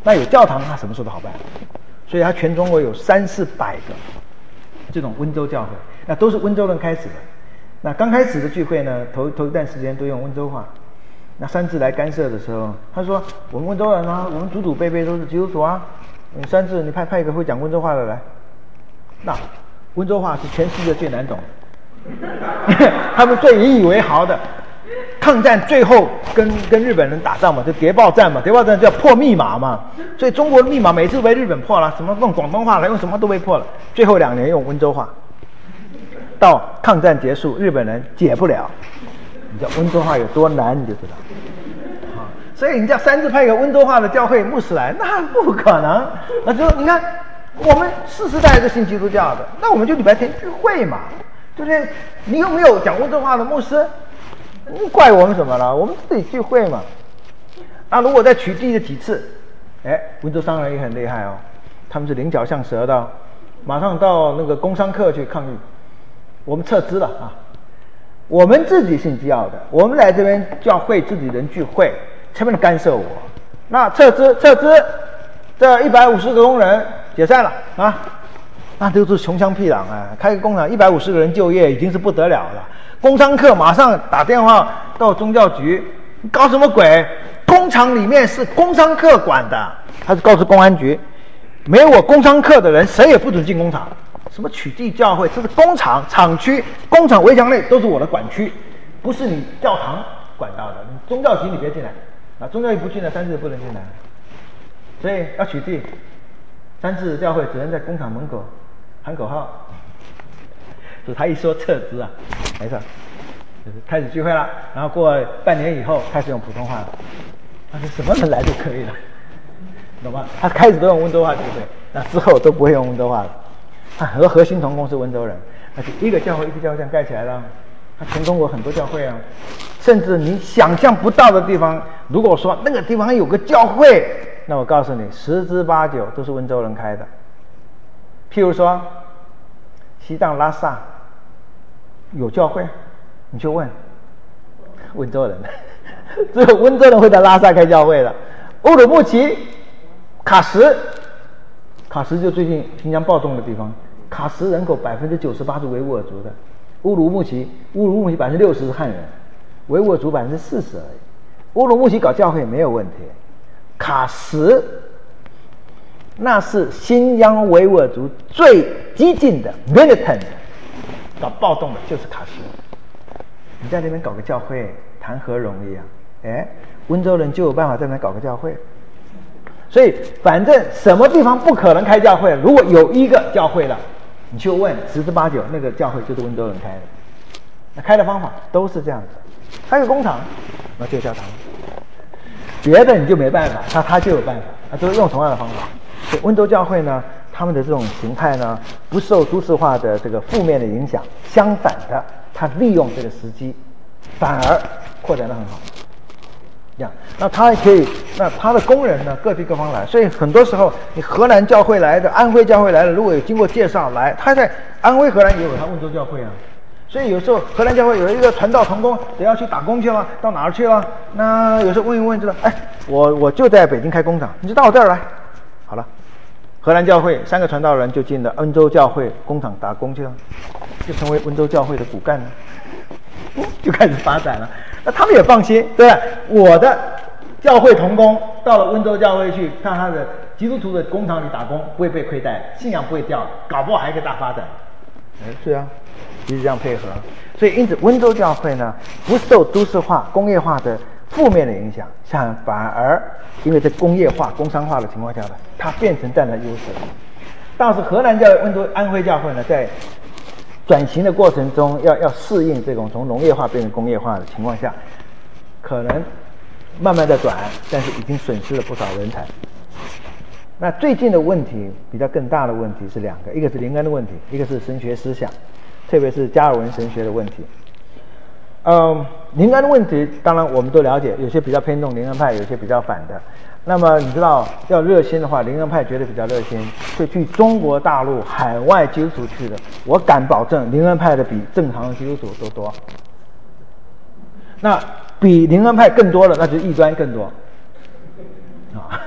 那有教堂，他什么事都好办，所以他全中国有三四百个这种温州教会，那都是温州人开始的。那刚开始的聚会呢，头头一段时间都用温州话。那三智来干涉的时候，他说：“我们温州人啊，我们祖祖辈辈都是基督徒啊。你三智，你派派一个会讲温州话的来。那温州话是全世界最难懂的，他们最引以为豪的。抗战最后跟跟日本人打仗嘛，就谍报战嘛，谍报战叫破密码嘛。所以中国的密码每次都被日本破了，什么用广东话来，用什么都被破了。最后两年用温州话。到抗战结束，日本人解不了。”你知道温州话有多难，你就知道。啊，所以你叫三智派一个温州话的教会牧师来，那不可能。那就你看，我们世世代代都信基督教的，那我们就礼拜天聚会嘛，对不对？你有没有讲温州话的牧师？你怪我们什么了？我们自己聚会嘛。那如果再取缔了几次，哎，温州商人也很厉害哦，他们是灵巧像蛇的，马上到那个工商课去抗议，我们撤资了啊。我们自己信基要的，我们来这边教会自己人聚会，前面干涉我，那撤资撤资，这一百五十个工人解散了啊，那都是穷乡僻壤啊，开个工厂一百五十个人就业已经是不得了了。工商课马上打电话到宗教局，你搞什么鬼？工厂里面是工商课管的，他是告诉公安局，没有我工商课的人，谁也不准进工厂。什么取缔教会？这是工厂厂区，工厂围墙内都是我的管区，不是你教堂管到的。你宗教局你别进来，啊，宗教局不进来，三智不能进来，所以要取缔。三智教会只能在工厂门口喊口号。所以他一说撤资啊，没事，就是开始聚会了。然后过半年以后开始用普通话了，那是什么人来都可以了，懂吗？他开始都用温州话聚会，那之后都不会用温州话了。他很多核心同工是温州人，而且一个教会一个教会这样盖起来了，他全中国很多教会啊，甚至你想象不到的地方，如果说那个地方有个教会，那我告诉你，十之八九都是温州人开的。譬如说，西藏拉萨有教会，你去问温州人，只有温州人会在拉萨开教会的。乌鲁木齐、喀什。喀什就最近新疆暴动的地方，喀什人口百分之九十八是维吾尔族的，乌鲁木齐乌鲁木齐百分之六十是汉人，维吾尔族百分之四十而已。乌鲁木齐搞教会没有问题，喀什那是新疆维吾尔族最激进的 militant 搞暴动的就是喀什。你在那边搞个教会，谈何容易啊？哎，温州人就有办法在那边搞个教会。所以，反正什么地方不可能开教会，如果有一个教会了，你去问十之八九，那个教会就是温州人开的。那开的方法都是这样子，开个工厂，那就教堂。别的你就没办法，他他就有办法，他都是用同样的方法。所以温州教会呢，他们的这种形态呢，不受都市化的这个负面的影响，相反的，他利用这个时机，反而扩展得很好。那他也可以，那他的工人呢，各地各方来，所以很多时候你河南教会来的、安徽教会来的，如果有经过介绍来，他在安徽、河南也有他温州教会啊。所以有时候河南教会有一个传道同工，得要去打工去了，到哪儿去了？那有时候问一问，知道，哎，我我就在北京开工厂，你就到我这儿来，好了，河南教会三个传道人就进了温州教会工厂打工去了，就成为温州教会的骨干了，就开始发展了。那他们也放心，对吧？我的教会同工到了温州教会去看他的基督徒的工厂里打工，不会被亏待，信仰不会掉，搞不好还可以大发展。哎，是啊，一直这样配合，所以因此温州教会呢，不受都市化、工业化的负面的影响，像反而因为在工业化、工商化的情况下呢，它变成占了优势。倒是河南教会、温州、安徽教会呢，在转型的过程中要要适应这种从农业化变成工业化的情况下，可能慢慢的转，但是已经损失了不少人才。那最近的问题比较更大的问题是两个，一个是灵恩的问题，一个是神学思想，特别是加尔文神学的问题。嗯，灵恩的问题当然我们都了解，有些比较偏重灵恩派，有些比较反的。那么你知道要热心的话，灵恩派绝对比较热心，所以去中国大陆海外基督徒去的，我敢保证灵恩派的比正常的基督徒都多。那比灵恩派更多的，那就是异端更多啊。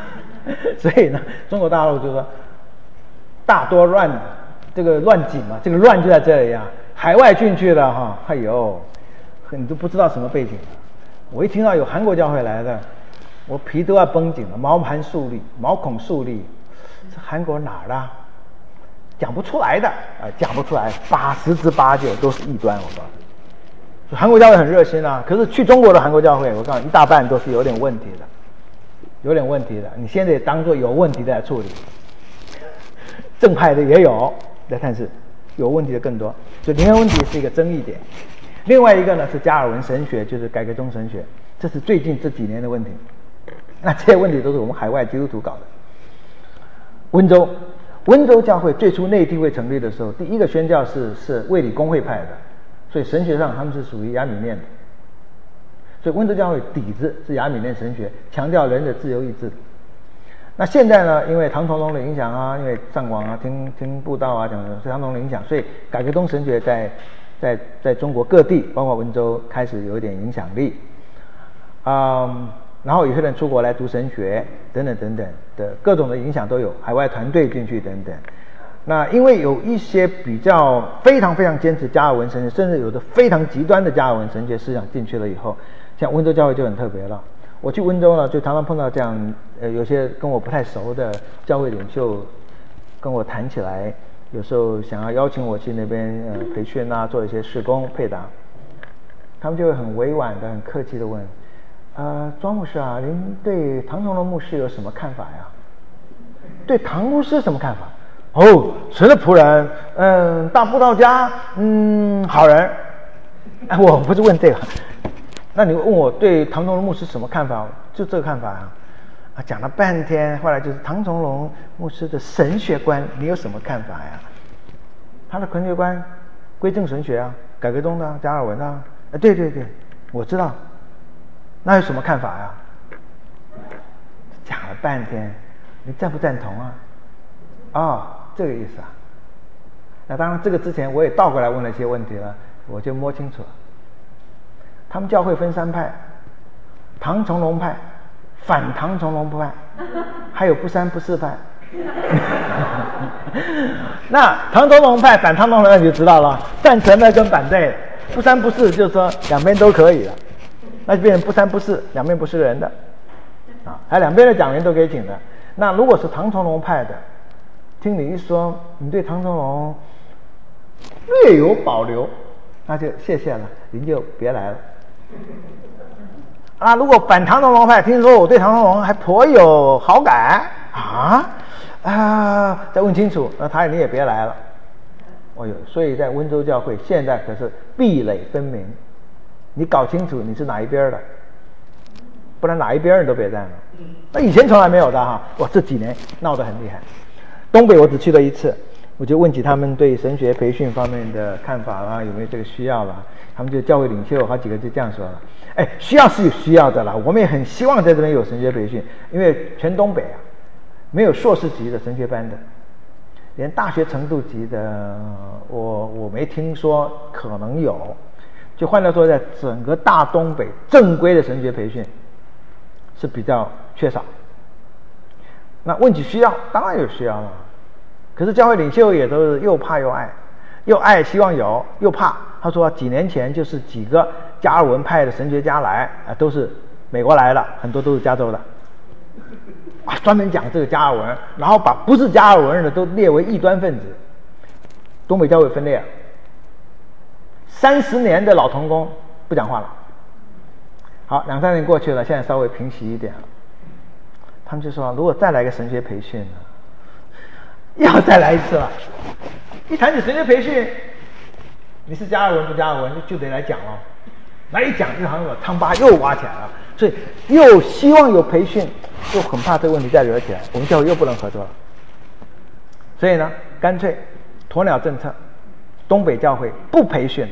所以呢，中国大陆就说大多乱，这个乱挤嘛，这个乱就在这里啊。海外进去了哈，哎呦，你都不知道什么背景。我一听到有韩国教会来的，我皮都要绷紧了，毛盘竖立，毛孔竖立。这韩国哪儿的？讲不出来的啊、呃，讲不出来，八十之八九都是异端。我告诉你，韩国教会很热心啊，可是去中国的韩国教会，我告诉你，一大半都是有点问题的，有点问题的。你现在当做有问题的来处理，正派的也有，但是有问题的更多。所以灵恩问题是一个争议点。另外一个呢是加尔文神学，就是改革宗神学，这是最近这几年的问题。那这些问题都是我们海外基督徒搞的。温州，温州教会最初内地会成立的时候，第一个宣教士是卫理公会派的，所以神学上他们是属于亚米念的。所以温州教会底子是亚米念神学，强调人的自由意志。那现在呢，因为唐崇荣的影响啊，因为上网啊、听听布道啊，讲的是唐崇荣的影响，所以改革宗神学在在在中国各地，包括温州开始有一点影响力，嗯，然后有些人出国来读神学，等等等等的各种的影响都有，海外团队进去等等。那因为有一些比较非常非常坚持加尔文神学，甚至有的非常极端的加尔文神学思想进去了以后，像温州教会就很特别了。我去温州呢，就常常碰到这样，呃，有些跟我不太熟的教会领袖跟我谈起来。有时候想要邀请我去那边呃培训啊，做一些事工配搭，他们就会很委婉的、很客气的问：“呃，庄牧师啊，您对唐崇荣牧师有什么看法呀？对唐牧师什么看法？哦，神的仆人，嗯，大布道家，嗯，好人。哎，我不是问这个，那你问我对唐崇荣牧师什么看法？就这个看法啊。”啊，讲了半天，后来就是唐崇荣牧师的神学观，你有什么看法呀？他的神学观，归正神学啊，改革宗的、啊、加尔文啊，啊，对对对，我知道。那有什么看法呀？讲了半天，你赞不赞同啊？哦，这个意思啊。那当然，这个之前我也倒过来问了一些问题了，我就摸清楚了。他们教会分三派，唐崇荣派。反唐崇荣派，还有不三不四派。那唐崇荣派、反唐崇荣派你就知道了，赞成的跟反对，不三不四就是说两边都可以了，那就变成不三不四，两边不是人的啊，还两边的讲员都可以请的。那如果是唐崇荣派的，听你一说，你对唐崇荣略有保留，那就谢谢了，您就别来了。啊，如果反唐崇荣派，听说我对唐崇荣还颇有好感啊啊，再问清楚，那他你也别来了。哦哟，所以在温州教会现在可是壁垒分明，你搞清楚你是哪一边的，不然哪一边你都别站了。那以前从来没有的哈，哇，这几年闹得很厉害。东北我只去了一次，我就问起他们对神学培训方面的看法啦，有没有这个需要啦？他们就教会领袖好几个就这样说了。哎，需要是有需要的啦，我们也很希望在这边有神学培训，因为全东北啊，没有硕士级的神学班的，连大学程度级的，我我没听说可能有。就换句话说，在整个大东北正规的神学培训是比较缺少。那问起需要，当然有需要了，可是教会领袖也都是又怕又爱，又爱希望有，又怕。他说几年前就是几个加尔文派的神学家来啊，都是美国来的，很多都是加州的，啊，专门讲这个加尔文，然后把不是加尔文的都列为异端分子。东北教会分裂了，三十年的老同工不讲话了。好，两三年过去了，现在稍微平息一点了。他们就说，如果再来个神学培训呢，要再来一次了。一谈起神学培训，你是加尔文不加尔文就得来讲了，来一讲就好像有汤巴又挖起来了，所以又希望有培训，又很怕这个问题再惹起来，我们教会又不能合作了。所以呢，干脆鸵鸟政策，东北教会不培训了。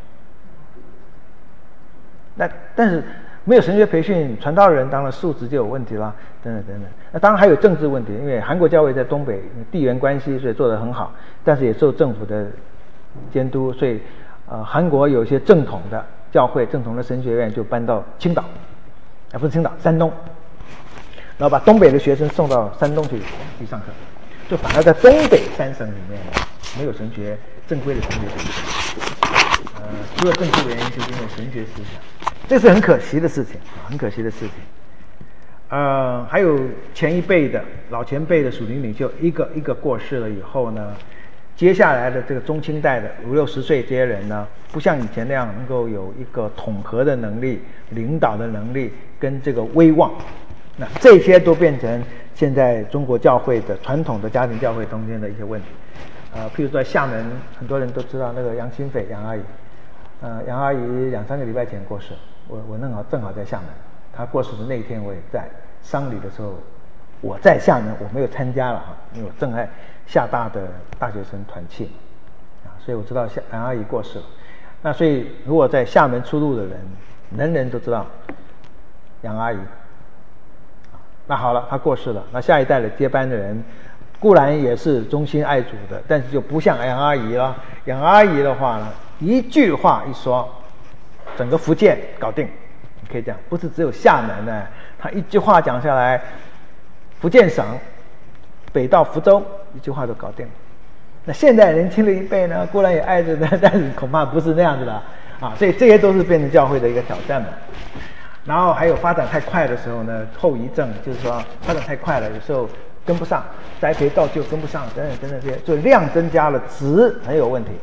那但是没有神学培训，传道人当然素质就有问题了，等等等等。那当然还有政治问题，因为韩国教会在东北地缘关系，所以做得很好，但是也受政府的监督，所以呃，韩国有一些正统的教会、正统的神学院就搬到青岛，啊，不是青岛，山东。 然后把东北的学生送到山东去去上课，就反而在东北三省里面没有神学正规的神学思想。呃，除了政治原因，就是因为神学思想，这是很可惜的事情啊，很可惜的事情。呃，还有前一辈的老前辈的属灵领袖，一个一个过世了以后呢，接下来的这个中青代的五六十岁这些人呢，不像以前那样能够有一个统合的能力、领导的能力跟这个威望。那这些都变成现在中国教会的传统的家庭教会中间的一些问题。呃，譬如说在厦门，很多人都知道那个杨新斐杨阿姨，呃，杨阿姨两三个礼拜前过世，我我正好正好在厦门，她过世的那一天我也在丧礼的时候，我在厦门，我没有参加了哈，因为我正在厦大的大学生团契啊，所以我知道杨阿姨过世了。那所以如果在厦门出入的人，人人都知道杨阿姨。那好了，她过世了，那下一代的接班的人固然也是忠心爱主的，但是就不像杨阿姨了。杨阿姨的话呢，一句话一说，整个福建搞定，可以讲，不是只有厦门呢，她一句话讲下来，福建省北到福州，一句话都搞定了。那现在年轻的一辈呢，固然也爱着呢，但是恐怕不是那样子的啊，所以这些都是变成教会的一个挑战嘛。然后还有发展太快的时候呢，后遗症就是说发展太快了，有时候跟不上，栽培造就跟不上，等等等等这些，所以量增加了，质很有问题。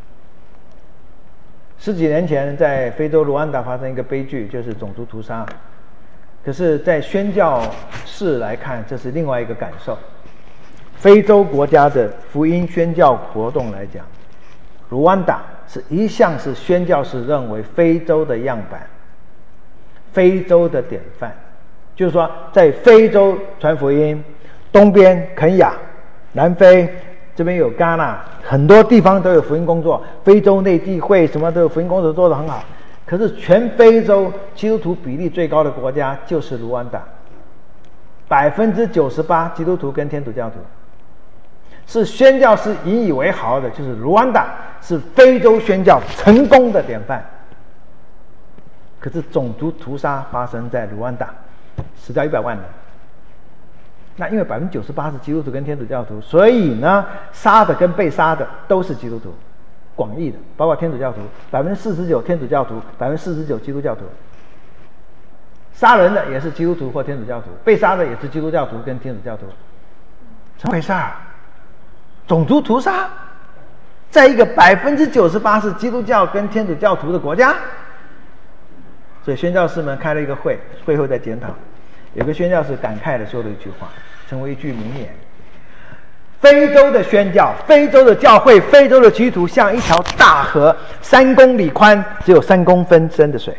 十几年前在非洲卢安达发生一个悲剧，就是种族屠杀。可是，在宣教士来看，这是另外一个感受。非洲国家的福音宣教活动来讲，卢安达是一向是宣教士认为非洲的样板。非洲的典范，就是说在非洲传福音，东边肯亚、南非这边有戛纳，很多地方都有福音工作，非洲内地会什么都有福音工作做得很好。可是全非洲基督徒比例最高的国家就是卢安达，百分之九十八基督徒跟天主教徒，是宣教士引以为豪的，就是卢安达是非洲宣教成功的典范。可是种族屠杀发生在卢安达，死掉一百万人。那因为百分之九十八是基督徒跟天主教徒，所以呢，杀的跟被杀的都是基督徒，广义的，包括天主教徒，百分之四十九天主教徒，百分之四十九基督教徒。杀人的也是基督徒或天主教徒，被杀的也是基督教徒跟天主教徒。怎么回事啊？种族屠杀，在一个百分之九十八是基督教跟天主教徒的国家。所以宣教士们开了一个会，会后在检讨，有个宣教士感慨地说了一句话，成为一句名言：非洲的宣教，非洲的教会，非洲的基督徒像一条大河，三公里宽，只有三公分深的水。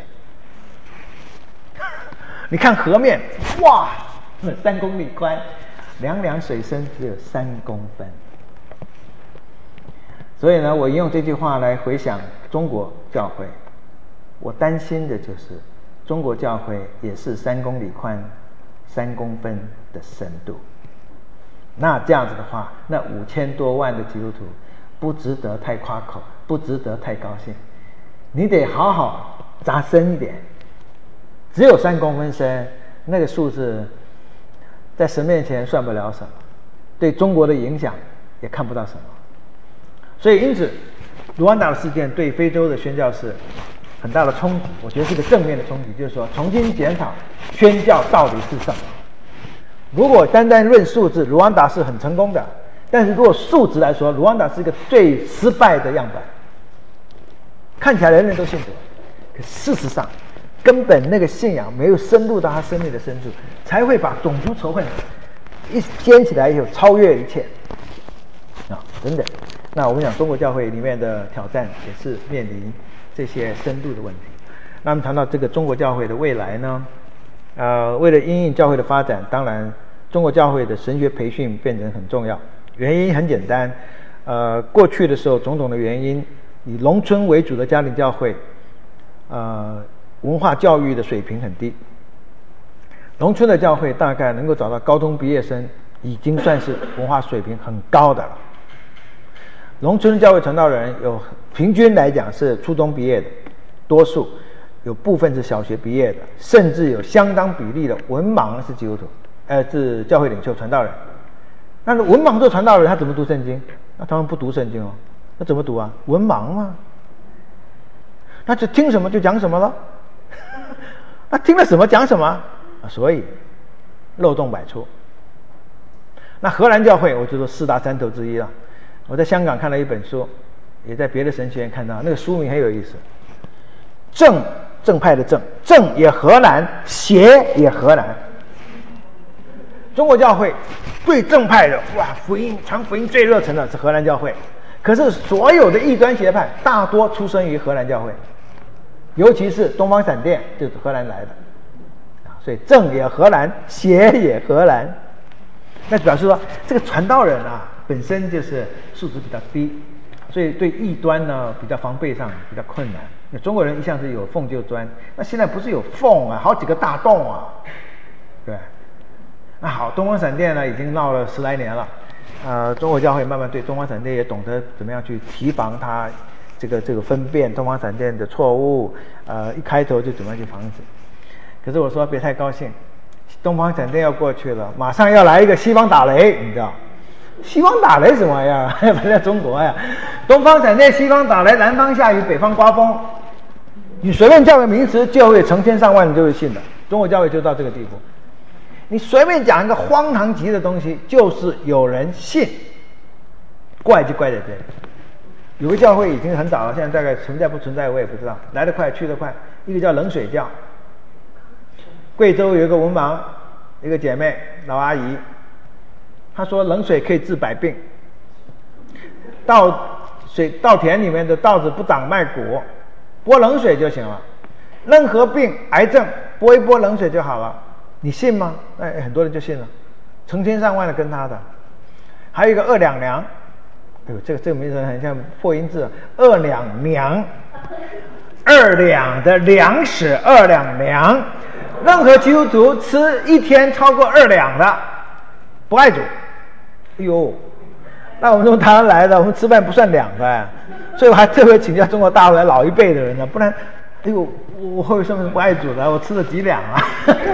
你看河面，哇，三公里宽，凉凉水深只有三公分。所以呢，我用这句话来回想中国教会。我担心的就是中国教会也是三公里宽三公分的深度。那这样子的话，那五千多万的基督徒不值得太夸口，不值得太高兴，你得好好扎深一点。只有三公分深，那个数字在神面前算不了什么，对中国的影响也看不到什么。所以因此卢安达的事件对非洲的宣教士很大的冲击，我觉得是个正面的冲击，就是说重新检讨宣教到底是什么。如果单单论数字，卢安达是很成功的，但是如果数值来说，卢安达是一个最失败的样板。看起来人人都信主，可事实上根本那个信仰没有深入到他生命的深处，才会把种族仇恨一掀起来以后超越一切啊，等等。那我们讲中国教会里面的挑战也是面临这些深度的问题。那么谈到这个中国教会的未来呢，呃，为了因应教会的发展，当然中国教会的神学培训变成很重要。原因很简单，呃，过去的时候种种的原因，以农村为主的家庭教会，呃，文化教育的水平很低。农村的教会大概能够找到高中毕业生，已经算是文化水平很高的了。农村教会传道人有平均来讲是初中毕业的，多数有部分是小学毕业的，甚至有相当比例的文盲是基督徒， 呃，是教会领袖传道人。那文盲做传道人，他怎么读圣经？那当然不读圣经哦，那怎么读啊？文盲嘛，那就听什么就讲什么了。那听了什么讲什么啊？所以漏洞百出。那荷兰教会，我就说四大山头之一了。我在香港看了一本书，也在别的神学院看到，那个书名很有意思。正正派的正，正也荷兰，邪也荷兰。中国教会最正派的，哇，福音传福音最热忱的是荷兰教会。可是所有的异端邪派大多出生于荷兰教会，尤其是东方闪电就是荷兰来的。所以正也荷兰，邪也荷兰。那表示说这个传道人啊本身就是素质比较低，所以对异端呢比较防备上比较困难。那中国人一向是有缝就钻，那现在不是有缝啊，好几个大洞啊，对。那好，东方闪电呢已经闹了十来年了，呃，中国教会慢慢对东方闪电也懂得怎么样去提防它，这个这个分辨东方闪电的错误，呃，一开头就怎么样去防止。可是我说别太高兴，东方闪电要过去了，马上要来一个西方打雷，你知道？西方打雷什么玩意儿？不在中国呀，东方闪电，西方打雷，南方下雨，北方刮风，你随便叫个名词，就会成千上万人就会信的。中国教会就到这个地步，你随便讲一个荒唐极的东西，就是有人信，怪就怪在这里。有个教会已经很早了，现在大概存在不存在我也不知道，来得快去得快，一个叫冷水教。贵州有一个文盲，一个姐妹老阿姨，她说冷水可以治百病，稻水稻田里面的稻子不长麦谷，拨冷水就行了，任何病癌症拨一拨冷水就好了，你信吗？哎，很多人就信了，成千上万的跟他的。还有一个二两娘，哎呦，这个这个名字很像破音字，二两娘，二两的粮食，二两粮。任何基督徒吃一天超过二两的，不爱主。哎呦，那我们从台湾来的，我们吃饭不算两个哎，所以我还特别请教中国大陆来老一辈的人呢，不然，哎呦，我会说是不爱主的，我吃了几两啊？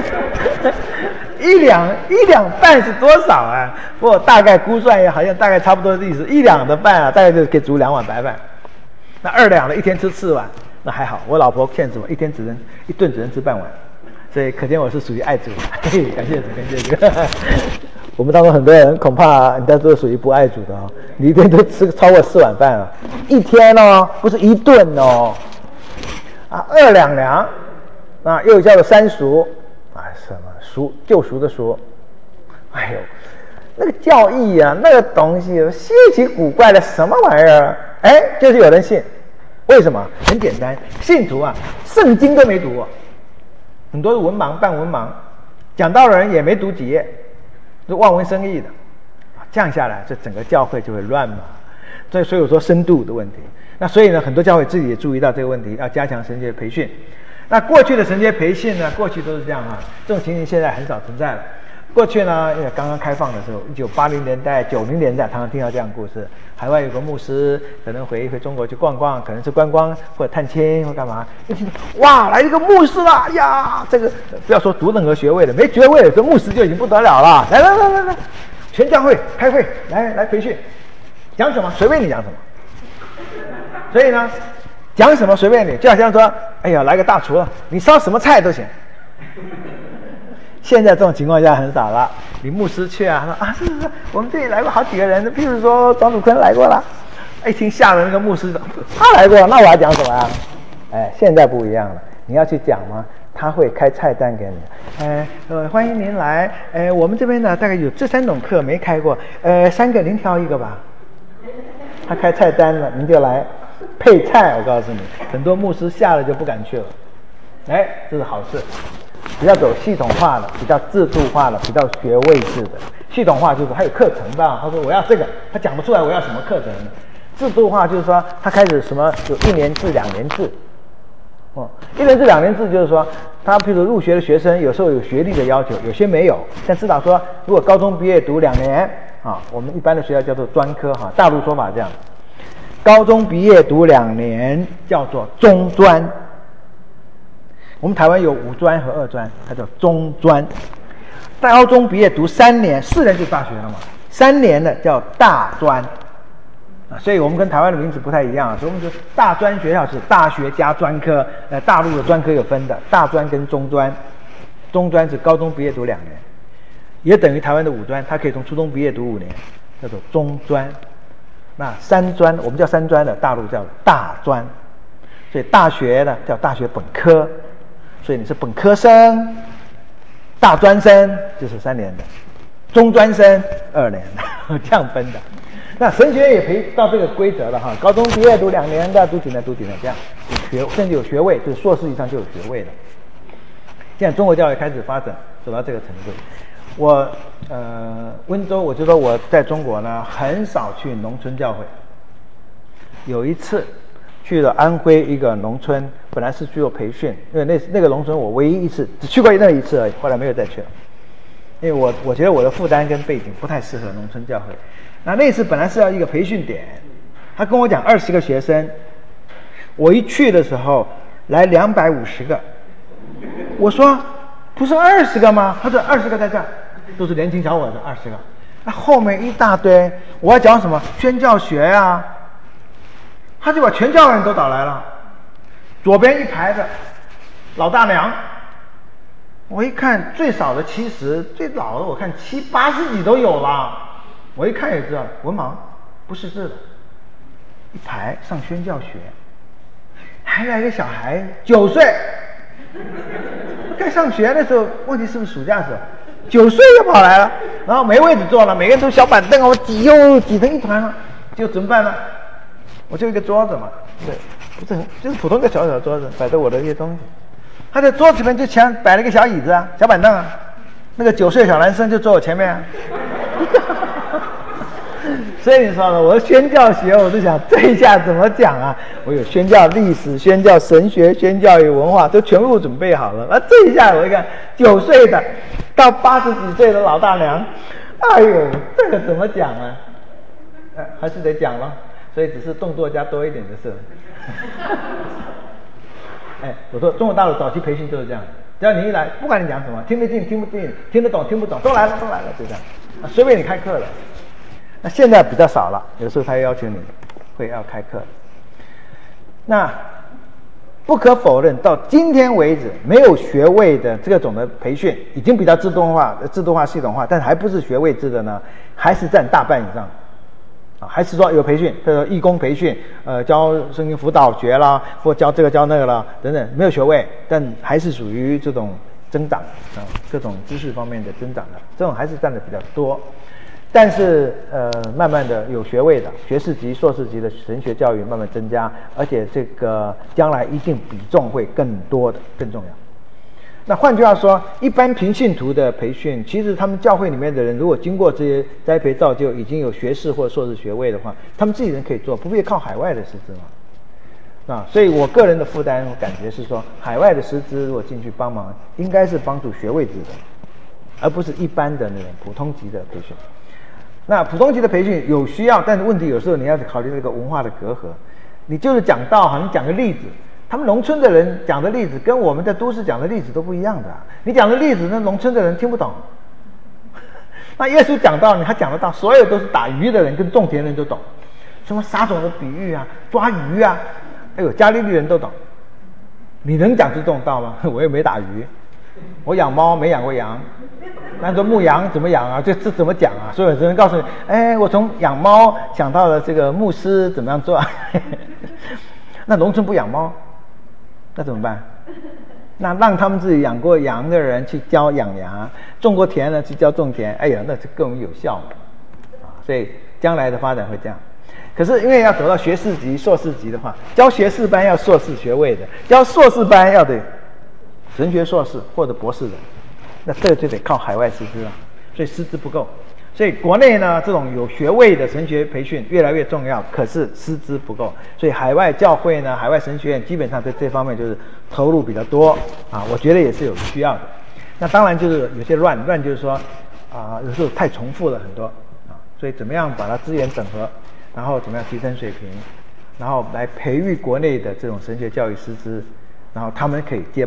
一两一两半是多少啊？不过大概估算也好像大概差不多的意思，一两的半啊，大概就可以煮两碗白饭。那二两的一天吃四碗，那还好，我老婆骗死我，一天只能一顿只能吃半碗。所以可见我是属于爱主的，嘿，感谢主，感谢主。我们当中很多人恐怕你在这属于不爱主的哦，你一天都吃超过四碗饭了，一天哦，不是一顿哦。啊，二两粮，啊，又叫做三赎，啊，什么赎？救赎的赎。哎呦，那个教义啊，那个东西稀奇古怪的什么玩意儿？哎，就是有人信，为什么？很简单，信徒啊，圣经都没读过。很多是文盲半文盲，讲道的人也没读几页，是望文生义的，这样下来，这整个教会就会乱嘛。所以，所以我说深度的问题。那所以呢，很多教会自己也注意到这个问题，要加强神学培训。那过去的神学培训呢，过去都是这样啊，这种情形现在很少存在了。过去呢，因为刚刚开放的时候，一九八零年代、九零年代，常常听到这样的故事。海外有个牧师可能回回中国去逛逛，可能是观光或者探亲或干嘛，一听哇，来一个牧师了呀！这个不要说读任何学位的，没学位的这牧师就已经不得了了。来来来来来，全教会开会，来来培训，讲什么随便你讲什么。所以呢，讲什么随便你，就好像说，哎呀，来个大厨了，你烧什么菜都行。现在这种情况下很少了，你牧师去啊，说啊是是是，我们这里来过好几个人，譬如说庄主坤来过了，一听吓得那个牧师他来过，那我要讲什么呀？哎，现在不一样了，你要去讲吗？他会开菜单给你，呃呃，欢迎您来，呃，我们这边呢大概有这三种课没开过，呃，三个您挑一个吧。他开菜单了，您就来配菜。我告诉你，很多牧师吓了就不敢去了。哎，这是好事。比较走系统化的，比较制度化的，比较学位制的。系统化就是还有课程的，他说我要这个，他讲不出来我要什么课程。制度化就是说他开始什么有一年制、两年制。哦，一年制、两年制就是说，他譬如入学的学生有时候有学历的要求，有些没有，但至少说如果高中毕业读两年啊，我们一般的学校叫做专科哈，大陆说法这样，高中毕业读两年叫做中专。我们台湾有五专和二专，它叫中专。 高中毕业读三年，四年就大学了嘛，三年的叫大专啊，所以我们跟台湾的名字不太一样啊，所以我们说大专学校是大学加专科，呃，大陆的专科有分的，大专跟中专，中专是高中毕业读两年，也等于台湾的五专，它可以从初中毕业读五年，叫做中专。那三专我们叫三专的，大陆叫大专，所以大学呢叫大学本科，所以你是本科生，大专生就是三年的，中专生二年的，这样分的。那神学院也培到这个规则了哈，高中毕业读两年的，读几年读几年，这样有学甚至有学位，就是硕士以上就有学位了。现在中国教育开始发展走到这个程度。我呃温州，我就说我在中国呢很少去农村教会。有一次去了安徽一个农村，本来是去做培训，因为那那个农村我唯一一次只去过那一次而已，后来没有再去了。因为我我觉得我的负担跟背景不太适合农村教会。那那次本来是要一个培训点，他跟我讲二十个学生，我一去的时候来两百五十个，我说不是二十个吗？他说二十个在这儿。都是年轻小伙子，二十个。那后面一大堆，我要讲什么宣教学啊，他就把全教人都找来了。左边一排的老大娘，我一看最少的七十，最老的我看七八十几都有了。我一看也知道文盲，不识字的，一排上宣教学，还来个小孩九岁，该上学的时候，忘记是不是暑假的时候。九岁就跑来了，然后没位置坐了，每个人都小板凳啊，我挤又挤成一团了，就怎么办呢？我就一个桌子嘛，对，不是很就是普通的小小桌子，摆着我的一些东西。他在桌子边就前摆了一个小椅子啊，小板凳啊，那个九岁小男生就坐我前面啊。所以你说了，我的宣教学，我就想这一下怎么讲啊？我有宣教历史、宣教神学、宣教与文化，都全部准备好了。那这一下我一看，九岁的到八十几岁的老大娘，哎呦，这个怎么讲啊？哎，还是得讲了。所以只是动作加多一点的事。哎，我说中国大陆早期培训就是这样，只要你一来，不管你讲什么，听得进听不进，听得懂听不懂，都来了都来了，就这样，啊，随便你开课了。那现在比较少了，有时候他要求你会要开课。那不可否认，到今天为止，没有学位的这种的培训已经比较自动化、制度化、系统化，但还不是学位制的呢，还是占大半以上。啊，还是说有培训，比如说义工培训，呃，教声音辅导学啦，或教这个教那个啦，等等，没有学位，但还是属于这种增长啊，各种知识方面的增长的，这种还是占的比较多。但是呃，慢慢的有学位的学士级、硕士级的神学教育慢慢增加，而且这个将来一定比重会更多的、更重要。那换句话说，一般平信徒的培训，其实他们教会里面的人，如果经过这些栽培造就，已经有学士或硕士学位的话，他们自己人可以做，不必靠海外的师资嘛。啊，所以我个人的负担，我感觉是说，海外的师资如果进去帮忙，应该是帮助学位制的，而不是一般的那种普通级的培训。那普通级的培训有需要，但是问题有时候你要考虑那个文化的隔阂。你就是讲道，好像讲个例子，他们农村的人讲的例子跟我们在都市讲的例子都不一样的。你讲的例子，那农村的人听不懂。那耶稣讲道，他讲得到，所有都是打鱼的人跟种田人都懂，什么撒种的比喻啊，抓鱼啊，哎呦，加利利人都懂。你能讲出这种道吗？我也没打鱼，我养猫没养过羊。那说牧羊怎么养啊？这这怎么讲啊？所以有人告诉你，哎，我从养猫想到了这个牧师怎么样做啊？那农村不养猫，那怎么办？那让他们自己养过羊的人去教养羊，种过田的去教种田，哎呀，那是更有效嘛。啊，所以将来的发展会这样。可是因为要走到学士级、硕士级的话，教学士班要硕士学位的，教硕士班要得神学硕士或者博士的。那这个就得靠海外师资了，所以师资不够，所以国内呢这种有学位的神学培训越来越重要，可是师资不够，所以海外教会呢、海外神学院基本上在这方面就是投入比较多啊，我觉得也是有需要的。那当然就是有些乱乱，就是说啊，有时候太重复了很多啊，所以怎么样把它资源整合，然后怎么样提升水平，然后来培育国内的这种神学教育师资，然后他们可以接棒。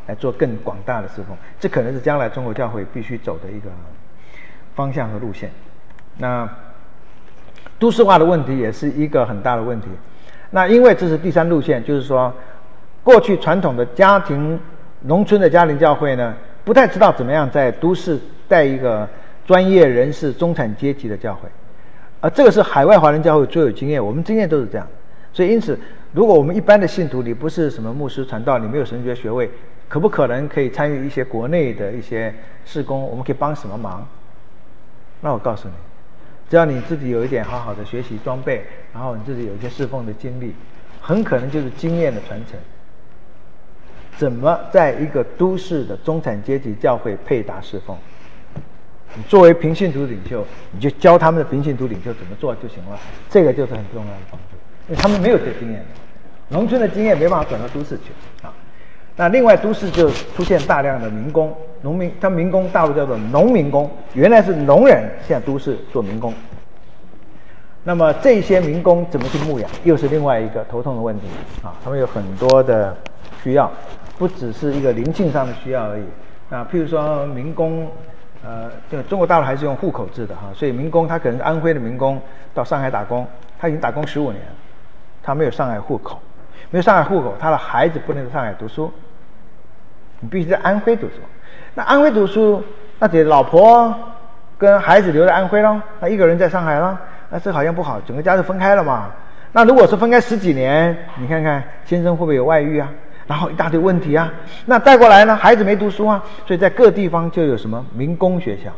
来做更广大的侍奉。这可能是将来中国教会必须走的一个方向和路线。那都市化的问题也是一个很大的问题。那因为这是第三路线，就是说过去传统的家庭农村的家庭教会呢，不太知道怎么样在都市带一个专业人士中产阶级的教会，而这个是海外华人教会最有经验，我们经验都是这样。所以因此如果我们一般的信徒，你不是什么牧师传道，你没有神学学位，可不可能可以参与一些国内的一些事工，我们可以帮什么忙？那我告诉你，只要你自己有一点好好的学习装备，然后你自己有一些侍奉的经历，很可能就是经验的传承。怎么在一个都市的中产阶级教会配搭侍奉？你作为平信徒领袖，你就教他们的平信徒领袖怎么做就行了，这个就是很重要的帮助，因为他们没有这经验，农村的经验没办法转到都市去啊。那另外都市就出现大量的民工，农民，他民工大陆叫做农民工，原来是农人，现在都市做民工。那么这些民工怎么去牧养，又是另外一个头痛的问题啊。他们有很多的需要，不只是一个灵性上的需要而已啊。譬如说民工，呃，这个中国大陆还是用户口制的哈，所以民工他可能是安徽的民工到上海打工，他已经打工十五年了，他没有上海户口，没有上海户口，他的孩子不能在上海读书，你必须在安徽读书。那安徽读书，那得老婆跟孩子留在安徽咯，那一个人在上海咯，那这好像不好，整个家就分开了嘛。那如果是分开十几年，你看看先生会不会有外遇啊？然后一大堆问题啊。那带过来呢，孩子没读书啊，所以在各地方就有什么民工学校，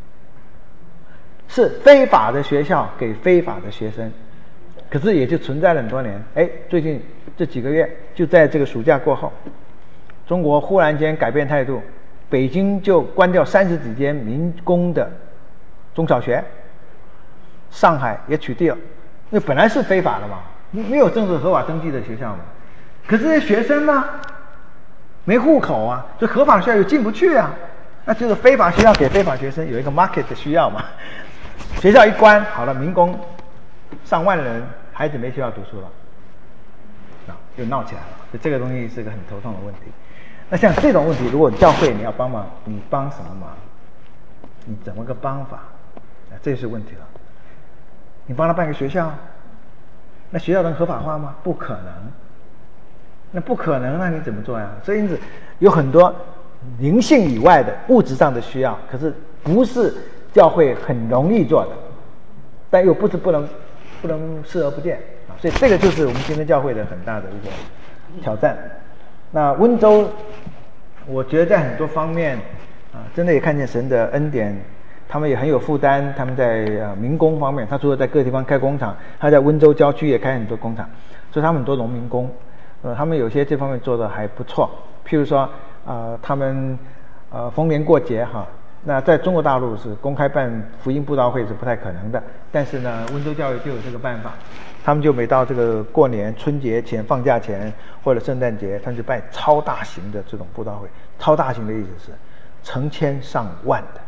是非法的学校给非法的学生，可是也就存在了很多年。哎，最近这几个月，就在这个暑假过后，中国忽然间改变态度，北京就关掉三十几间民工的中小学，上海也取缔了，因为本来是非法的嘛，没有正式合法登记的学校嘛。可是这些学生呢，没户口啊，所以合法学校又进不去啊，那就是非法学校给非法学生有一个 market 的需要嘛。学校一关，好了，民工上万人，孩子没学校读书了，啊，就闹起来了。所以这个东西是个很头痛的问题。那像这种问题，如果教会你要帮忙，你帮什么忙？你怎么个帮法？啊，这是问题了。你帮他办个学校，那学校能合法化吗？不可能。那不可能，那你怎么做呀？所以因此有很多灵性以外的物质上的需要，可是不是教会很容易做的，但又不是不能不能视而不见啊。所以这个就是我们今天教会的很大的一个挑战。那温州，我觉得在很多方面啊，真的也看见神的恩典，他们也很有负担。他们在呃民工方面，他除了在各地方开工厂，他在温州郊区也开很多工厂，所以他们很多农民工。呃，他们有些这方面做的还不错，譬如说，呃，他们呃逢年过节哈，那在中国大陆是公开办福音布道会是不太可能的，但是呢，温州教育就有这个办法，他们就每到这个过年、春节前、放假前或者圣诞节，他们就办超大型的这种布道会。超大型的意思是成千上万的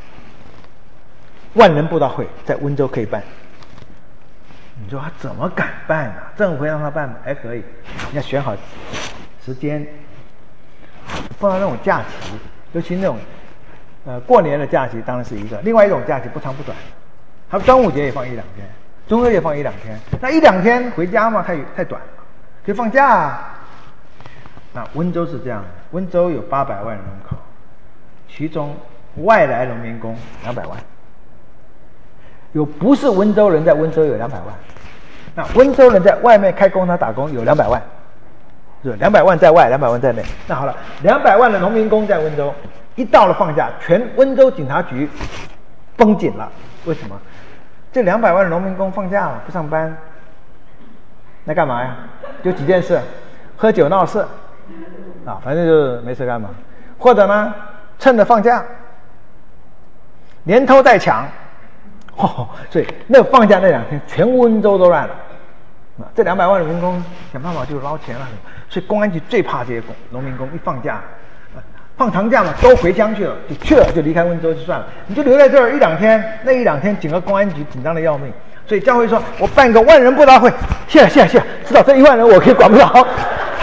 万人布道会，在温州可以办。你说他怎么敢办啊？政府会让他办吗？还可以，你要选好时间，放到那种假期，尤其那种呃过年的假期当然是一个，另外一种假期不长不短，他们端午节也放一两天，中秋节放一两天，那一两天回家嘛太太短了，可以放假啊。那温州是这样的，温州有八百万人口，其中外来农民工两百万。有不是温州人在温州有两百万，那温州人在外面开工厂打工有两百万，是两百万在外，两百万在内。那好了，两百万的农民工在温州，一到了放假，全温州警察局绷紧了。为什么？这两百万的农民工放假了，不上班，那干嘛呀？就几件事：喝酒闹事，啊，反正就是没事干嘛。或者呢，趁着放假，连偷带抢。哦，所以那放假那两天，全温州都乱了。啊，这两百万的民工想办法就捞钱了。所以公安局最怕这些农民工一放假，啊，放长假嘛，都回乡去了，就去了就离开温州就算了，你就留在这儿一两天，那一两天整个公安局紧张的要命。所以教会说，我办个万人布道会，谢了谢了谢了，知道这一万人我可以管不了，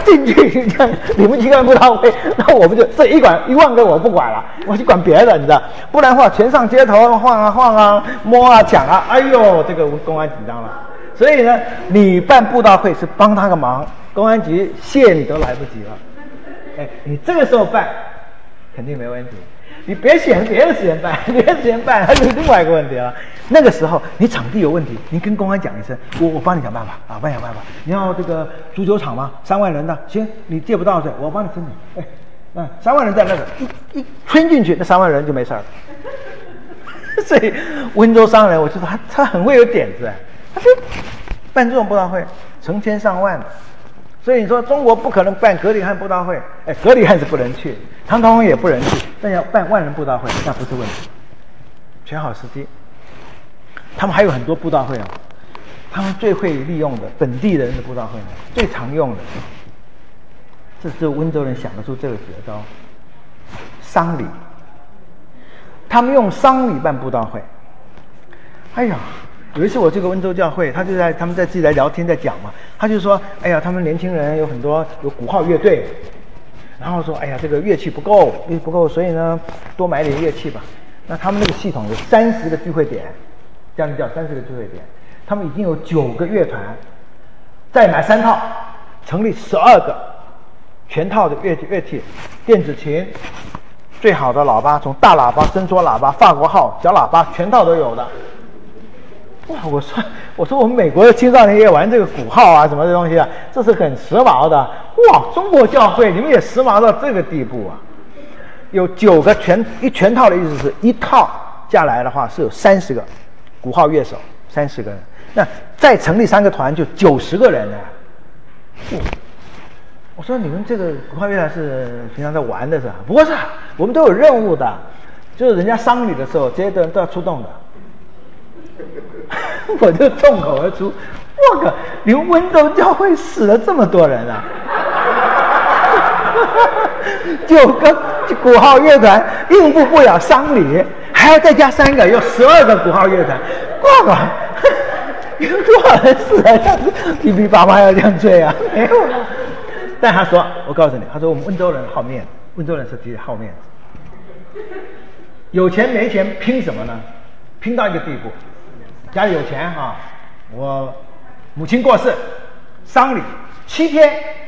进去，这样你们机关布道会，那我们就这一管一万个我不管了，我去管别的，你知道？不然的话，全上街头晃啊晃啊，摸啊抢啊，哎呦，这个公安紧张了。所以呢，你办布道会是帮他个忙，公安局谢你都来不及了。哎，你这个时候办，肯定没问题。你别选别的时间办，别的时间办还有另外一个问题了。那个时候你场地有问题，你跟公安讲一声，我我帮你想办法啊，帮你想办法。你要这个足球场吗？三万人的，行，你借不到这，我帮你申请。哎，那三万人在那个一一穿进去，那三万人就没事了。所以温州商人，我觉得他他很会有点子，他就办这种布道会，成千上万的。所以你说中国不可能办格里汉布道会，哎，格里汉是不能去，唐同也不能去，但要办万人布道会，那不是问题，选好时机。他们还有很多布道会啊，他们最会利用的本地人的布道会，最常用的，这只有温州人想得出这个绝招。丧礼，他们用丧礼办布道会。哎呀！有一次我这个温州教会，他就在他们在自己来聊天在讲嘛，他就说，哎呀，他们年轻人有很多有鼓号乐队，然后说，哎呀，这个乐器不够，乐器不够，所以呢，多买点乐器吧。那他们那个系统有三十个聚会点，这样就叫三十个聚会点，他们已经有九个乐团，再买三套，成立十二个全套的乐器乐器，电子琴，最好的喇叭，从大喇叭、伸缩喇叭、法国号、小喇叭，全套都有的。哇！我说，我说我们美国的青少年也玩这个鼓号啊，什么这东西啊，这是很时髦的。哇！中国教会你们也时髦到这个地步啊！有九个全一全套的意思是一套下来的话是有三十个鼓号乐手，三十个人。那再成立三个团就九十个人呢。哇！我说你们这个鼓号乐团是平常在玩的是吧？不是，我们都有任务的，就是人家丧礼的时候，这些人都要出动的。我就众口而出，我靠！你们温州教会死了这么多人啊！九个鼓号乐团应付不了丧礼，还要再加三个，有十二个鼓号乐团，我靠！有多少人死了？这样子噼噼啪啪要这样追啊？没有了。但他说，我告诉你，他说我们温州人好面子，温州人是极好面子，有钱没钱拼什么呢？拼到一个地步。家里有钱啊，我母亲过世，丧礼七天，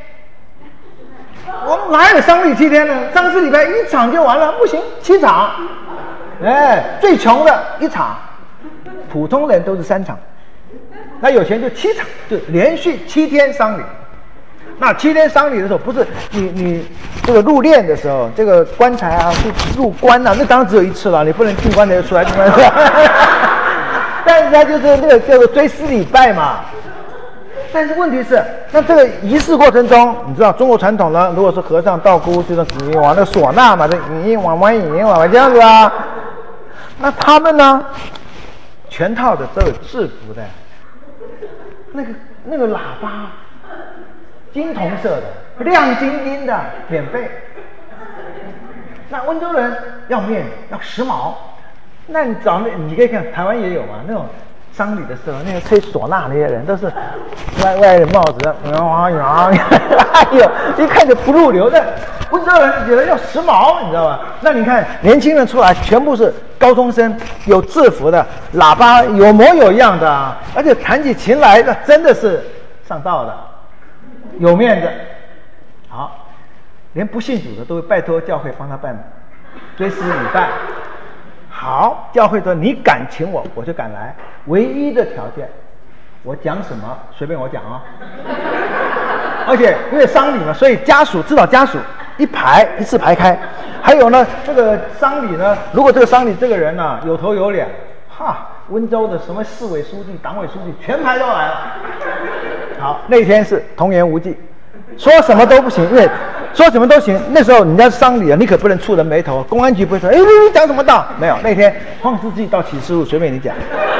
我们哪有丧礼七天呢？上次礼拜一场就完了，不行，七场，哎，最穷的一场，普通人都是三场，那有钱就七场，就连续七天丧礼。那七天丧礼的时候，不是你你这个入殓的时候，这个棺材啊，入棺啊，那当然只有一次了，你不能进棺材就出来进棺材。但是他就是那个叫做追思礼拜嘛。但是问题是，那这个仪式过程中，你知道中国传统呢，如果是和尚道姑，就是你往那唢呐嘛，这影音往往影音往往这样子啊。那他们呢，全套的都有制服的，那个那个喇叭，金铜色的，亮晶晶的，免费。那温州人要面子，要时髦。那你找那，你可以看台湾也有嘛，那种丧礼的时候，那个吹唢呐那些人都是歪歪的帽子，哎呦，一看就不入流的。温州人觉得要时髦，你知道吧？那你看年轻人出来全部是高中生，有制服的，喇叭有模有样的啊，而且弹起琴来，那真的是上道的，有面子。好，连不信主的都会拜托教会帮他办追思礼拜。好，教会说你敢请我，我就敢来。唯一的条件，我讲什么随便我讲啊。而且因为丧礼嘛，所以家属至少家属一排一次排开。还有呢，这个丧礼呢，如果这个丧礼这个人呢、啊、有头有脸，哈，温州的什么市委书记、党委书记全排都来了。好，那天是童言无忌，说什么都不行，因为说什么都行。那时候人家丧礼啊，你可不能触人眉头，公安局不会说，哎，你讲什么道？没有，那天创世纪到启示录随便你讲。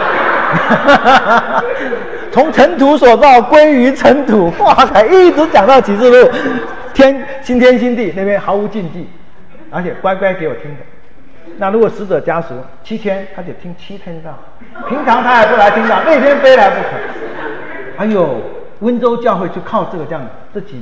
从尘土所造归于尘土，哇塞，一直讲到启示录，天新天新地那边毫无禁忌，而且乖乖给我听的。那如果死者家属七天，他就听七天到，平常他还不来听到，那天非来不可。哎呦，温州教会就靠这个这样，这几年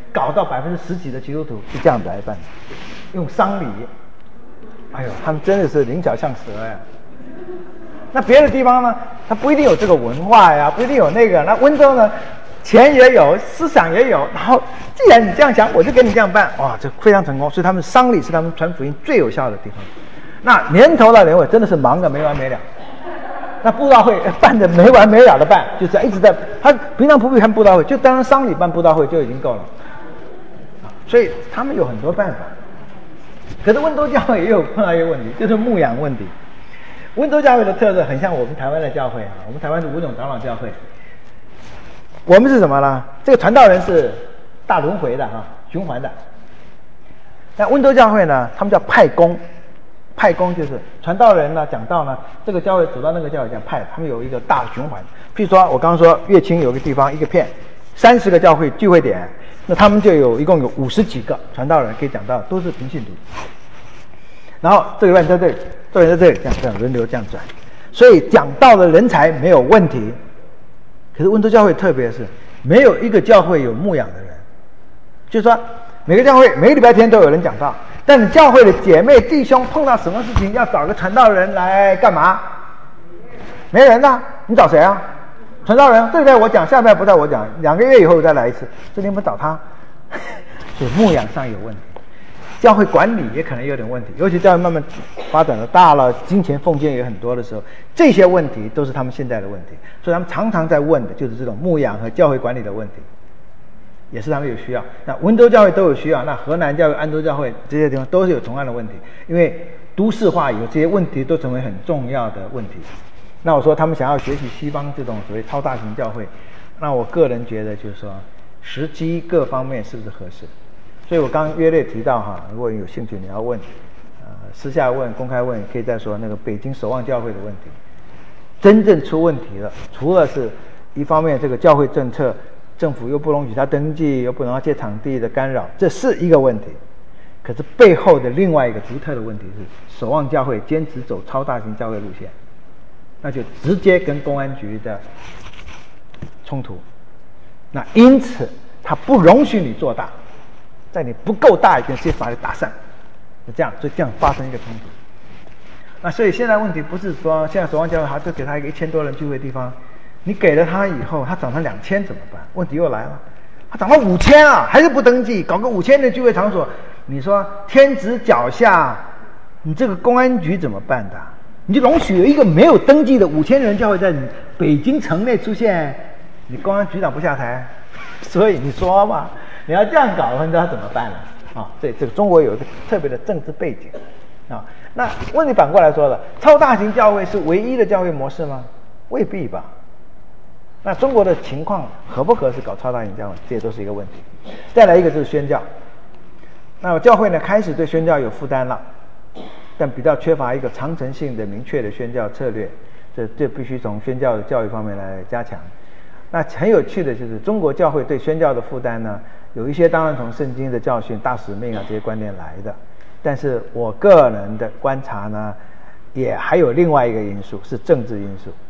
搞到百分之十几的基督徒是这样子来办的，用丧礼。哎呦，他们真的是灵巧像蛇呀。那别的地方呢，它不一定有这个文化呀，不一定有那个。那温州呢，钱也有，思想也有。然后，既然你这样想，我就给你这样办，哇，这非常成功。所以他们丧礼是他们传福音最有效的地方。那年头到年尾真的是忙得没完没了。那布道会办得没完没了的办，就这样一直在。他平常不必看布道会，就当丧礼办布道会就已经够了。所以他们有很多办法。可是温州教会也有碰到一个问题，就是牧养问题。温州教会的特色很像我们台湾的教会啊，我们台湾是五种长老教会。我们是什么呢？这个传道人是大轮回的哈、啊，循环的。那温州教会呢，他们叫派工，派工就是传道人呢讲道呢，这个教会走到那个教会讲派，他们有一个大循环。譬如说我刚刚说乐清有个地方一个片，三十个教会聚会点，那他们就有一共有五十几个传道人可以讲道，都是平信徒。然后这个人在这里，这个人在这里，这样这样轮流这样转，所以讲道的人才没有问题。可是温州教会特别是没有一个教会有牧养的人，就是说每个教会每个礼拜天都有人讲道，但你教会的姐妹弟兄碰到什么事情要找个传道人来干嘛？没人啊，你找谁啊？传道人，这礼拜我讲，下礼拜不在我讲，两个月以后再来一次，这你们找他，所以牧养上有问题。教会管理也可能有点问题，尤其教会慢慢发展的大了，金钱奉献也很多的时候，这些问题都是他们现在的问题，所以他们常常在问的就是这种牧养和教会管理的问题，也是他们有需要。那温州教会都有需要，那河南教会、安州教会这些地方都是有同样的问题，因为都市化以后，这些问题都成为很重要的问题。那我说他们想要学习西方这种所谓超大型教会，那我个人觉得就是说时机各方面是不是合适？所以我刚刚约略提到哈，如果有兴趣你要问，呃，私下问、公开问，可以再说那个北京守望教会的问题。真正出问题了，除了是一方面这个教会政策，政府又不容许他登记，又不能借场地的干扰，这是一个问题。可是背后的另外一个独特的问题是，守望教会坚持走超大型教会路线，那就直接跟公安局的冲突。那因此他不容许你做大。在你不够大一点，直接把你打散，就这样，就这样发生一个冲突。那所以现在问题不是说现在守望教会他就给他一个一千多人聚会的地方，你给了他以后，他涨成两千怎么办？问题又来了，他涨到五千啊，还是不登记，搞个五千的聚会场所，你说天子脚下，你这个公安局怎么办的？你就容许有一个没有登记的五千人教会在北京城内出现，你公安局长不下台，所以你说嘛。你要这样搞的话，你知道怎么办呢？啊，这这个中国有一个特别的政治背景啊。那问题反过来说了，超大型教会是唯一的教会模式吗？未必吧。那中国的情况合不合适搞超大型教会，这也都是一个问题。再来一个就是宣教，那教会呢开始对宣教有负担了，但比较缺乏一个长程性的明确的宣教策略，这这必须从宣教的教育方面来加强。那很有趣的就是中国教会对宣教的负担呢，有一些当然从圣经的教训、大使命啊这些观念来的，但是我个人的观察呢，也还有另外一个因素是政治因素。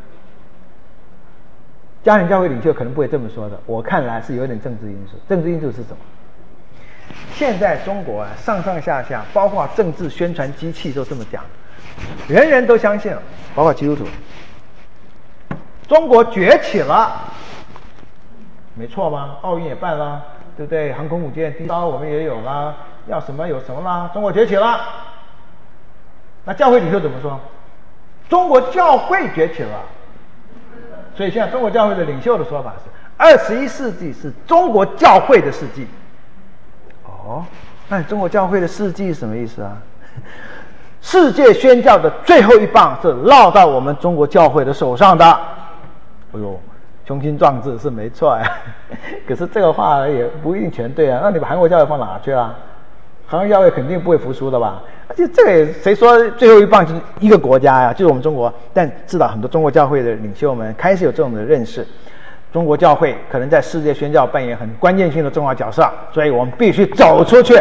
家庭教会领袖可能不会这么说的，我看来是有点政治因素。政治因素是什么？现在中国啊，上上下下，包括政治宣传机器都这么讲，人人都相信了，包括基督徒。中国崛起了，没错吗？奥运也办了，对不对？航空母舰、低高我们也有啦，要什么有什么啦。中国崛起了，那教会领袖怎么说？中国教会崛起了。所以现在中国教会的领袖的说法是：二十一世纪是中国教会的世纪。哦，那你中国教会的世纪是什么意思啊？世界宣教的最后一棒是落到我们中国教会的手上的。哎呦，雄心壮志是没错呀，可是这个话也不一定全对啊。那你把韩国教会放哪去了？韩国教会肯定不会服输的吧？而且这个也谁说最后一棒就是一个国家呀？就是我们中国。但至少很多中国教会的领袖们开始有这种的认识，中国教会可能在世界宣教扮演很关键性的重要角色，所以我们必须走出去。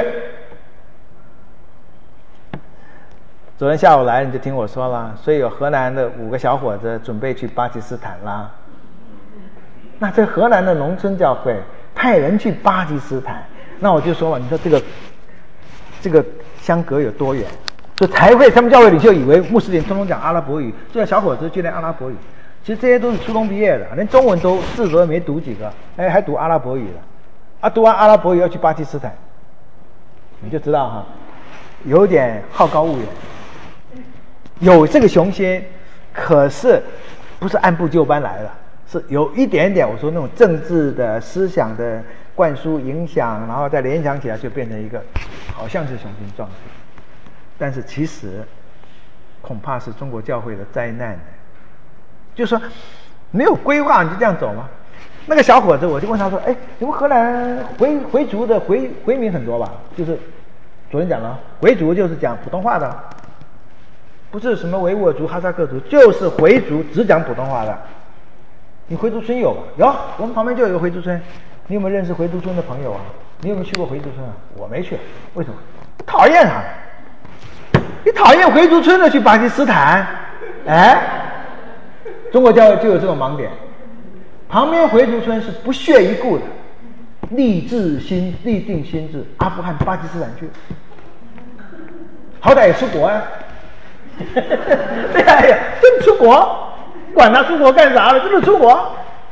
昨天下午来你就听我说了，所以有河南的五个小伙子准备去巴基斯坦啦。那这河南的农村教会派人去巴基斯坦。那我就说嘛，你说这个这个相隔有多远？所以才会他们教会领袖以为穆斯林通通讲阿拉伯语，这个小伙子就练阿拉伯语。其实这些都是初中毕业的，连中文都四则没读几个，哎，还读阿拉伯语了。啊，读完阿拉伯语要去巴基斯坦，你就知道哈，有点好高骛远，有这个雄心，可是不是按部就班来的，是有一点点我说那种政治的思想的灌输影响，然后再联想起来就变成一个好像是雄心壮志，但是其实恐怕是中国教会的灾难。就是说没有规划你就这样走吗？那个小伙子我就问他说，哎，你们荷兰回回族的回回民很多吧？就是昨天讲了，回族就是讲普通话的，不是什么维吾尔族、哈萨克族，就是回族只讲普通话的。你回族村有吧？有，我们旁边就有一个回族村。你有没有认识回族村的朋友啊？你有没有去过回族村啊？我没去，为什么？讨厌啊！你讨厌回族村的去巴基斯坦？哎。中国教会就有这种盲点，旁边回族村是不屑一顾的，立志心立定心志，阿富汗、巴基斯坦去，好歹也出国啊！对呀，真出国，管他出国干啥了，就是出国。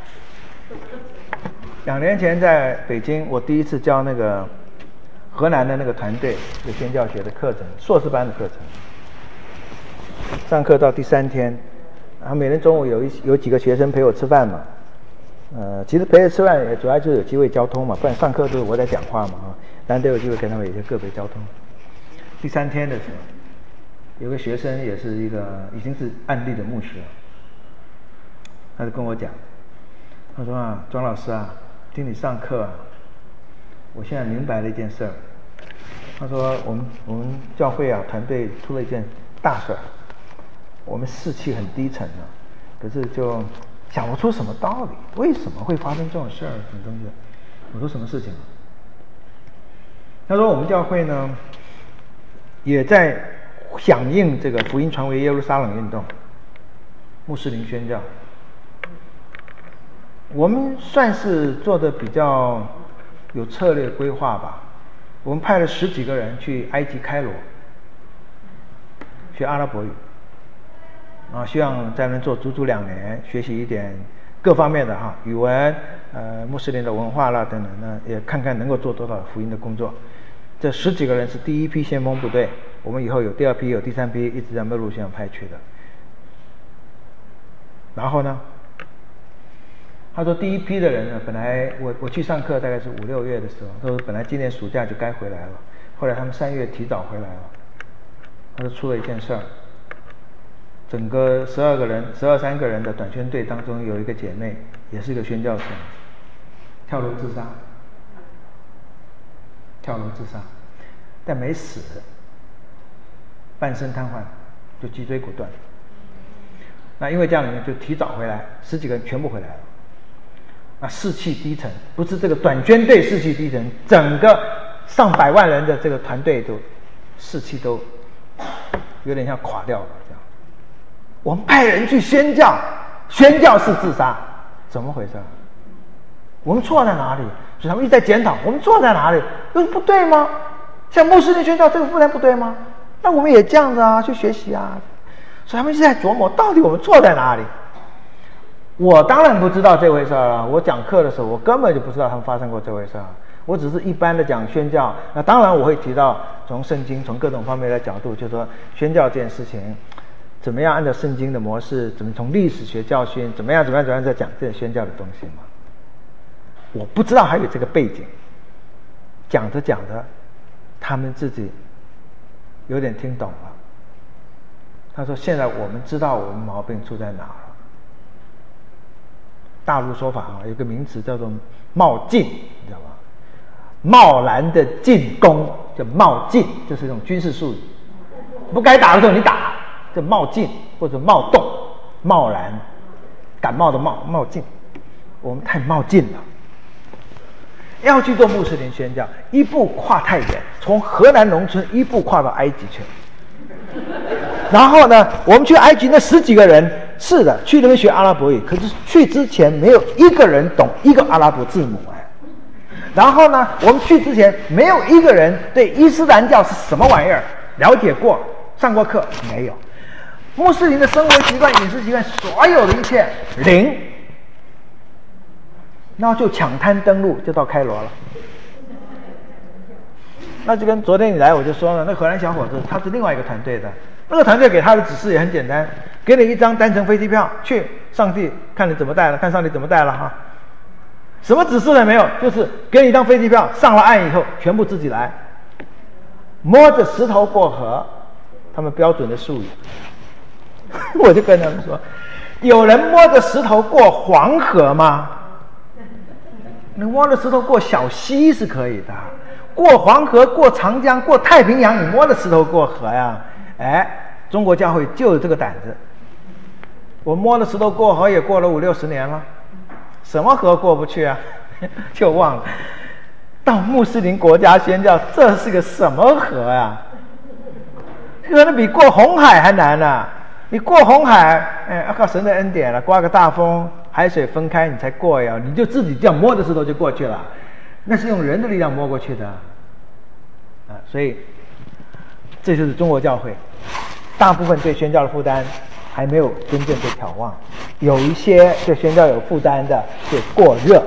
两年前在北京，我第一次教那个河南的那个团队的宣教学的课程，硕士班的课程，上课到第三天。然后每天中午有一有几个学生陪我吃饭嘛，呃，其实陪着吃饭也主要就是有机会交通嘛，不然上课都是我在讲话嘛啊，难得有机会跟他们有些个别交通。第三天的时候，有个学生也是一个已经是案例的牧师了，他就跟我讲，他说啊，庄老师啊，听你上课啊，我现在明白了一件事儿。他说我们我们教会啊团队出了一件大事儿。我们士气很低沉啊，可是就想不出什么道理，为什么会发生这种事儿？什么东西？我说什么事情？他说我们教会呢，也在响应这个福音传为耶路撒冷运动，穆斯林宣教。我们算是做的比较有策略规划吧。我们派了十几个人去埃及开罗学阿拉伯语。啊，希望在那边做足足两年，学习一点各方面的哈语文，呃，穆斯林的文化啦等等，那也看看能够做多少福音的工作。这十几个人是第一批先锋部队，我们以后有第二批，有第三批，一直在陆路线上派去的。然后呢，他说第一批的人呢，本来我我去上课大概是五六月的时候，他说本来今年暑假就该回来了，后来他们三月提早回来了。他说出了一件事儿。整个十二个人、十二三个人的短宣队当中，有一个姐妹，也是一个宣教士，跳楼自杀，跳楼自杀，但没死，半身瘫痪，就脊椎骨断。那因为这样呢，就提早回来，十几个人全部回来了。那士气低沉，不是这个短宣队士气低沉，整个上百万人的这个团队都士气都有点像垮掉了这样。我们派人去宣教，宣教是自杀，怎么回事？我们错在哪里？所以他们一直在检讨，我们错在哪里？有不对吗？像穆斯林宣教这个负担不对吗？那我们也这样子啊，去学习啊。所以他们一直在琢磨，到底我们错在哪里？我当然不知道这回事啊！我讲课的时候，我根本就不知道他们发生过这回事啊。我只是一般的讲宣教，那当然我会提到从圣经、从各种方面的角度，就是说宣教这件事情。怎么样按照圣经的模式，怎么从历史学教训，怎么样怎么样怎么样在讲这些宣教的东西嘛？我不知道还有这个背景，讲着讲着，他们自己有点听懂了。他说：“现在我们知道我们毛病出在哪了。”大陆说法啊，有个名词叫做“冒进”，你知道吗？贸然的进攻叫冒进，就是一种军事术语。不该打的时候你打。这冒进或者冒动，贸然，感冒的冒冒进，我们太冒进了。要去做穆斯林宣教，一步跨太远，从河南农村一步跨到埃及去。然后呢，我们去埃及那十几个人，是的，去那边学阿拉伯语，可是去之前没有一个人懂一个阿拉伯字母哎。 然后呢，我们去之前没有一个人对伊斯兰教是什么玩意儿了解过，上过课没有。穆斯林的生活习惯、饮食习惯，所有的一切零。然后就抢滩登陆，就到开罗了。那就跟昨天你来我就说了，那荷兰小伙子他是另外一个团队的，那个团队给他的指示也很简单，给你一张单程飞机票，去，上帝看你怎么带了，看上帝怎么带了哈。什么指示也没有，就是给你一张飞机票，上了岸以后全部自己来，摸着石头过河，他们标准的术语。我就跟他们说，有人摸着石头过黄河吗？你摸着石头过小溪是可以的，过黄河、过长江、过太平洋，你摸着石头过河呀？哎，中国教会就有这个胆子。我摸着石头过河也过了五六十年了，什么河过不去啊？就忘了。到穆斯林国家宣教，这是个什么河呀？可能比过红海还难呢、啊。你过红海，哎，要靠神的恩典了，刮个大风，海水分开你才过呀，你就自己这样摸着石头就过去了，那是用人的力量摸过去的，啊，所以这就是中国教会，大部分对宣教的负担还没有真正被眺望，有一些对宣教有负担的就过热，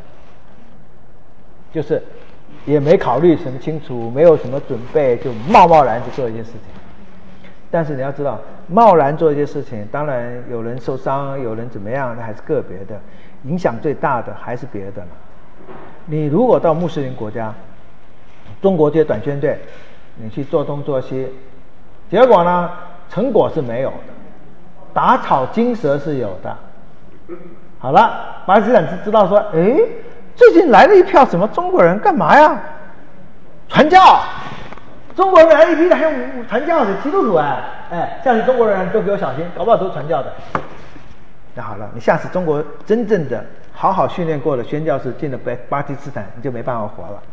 就是也没考虑什么清楚，没有什么准备，就贸贸然去做一些事情。但是你要知道，贸然做一些事情，当然有人受伤，有人怎么样，那还是个别的，影响最大的还是别的了。你如果到穆斯林国家，中国这些短宣队，你去做东做西，结果呢，成果是没有的，打草惊蛇是有的。好了，巴基斯坦知道说，哎，最近来了一票什么中国人，干嘛呀？传教。中国人来一批的，还有传教的基督徒哎，哎，下次中国人都给我小心，搞不好都是传教的。那好了，你下次中国真正的好好训练过的宣教士进了巴巴基斯坦，你就没办法活了。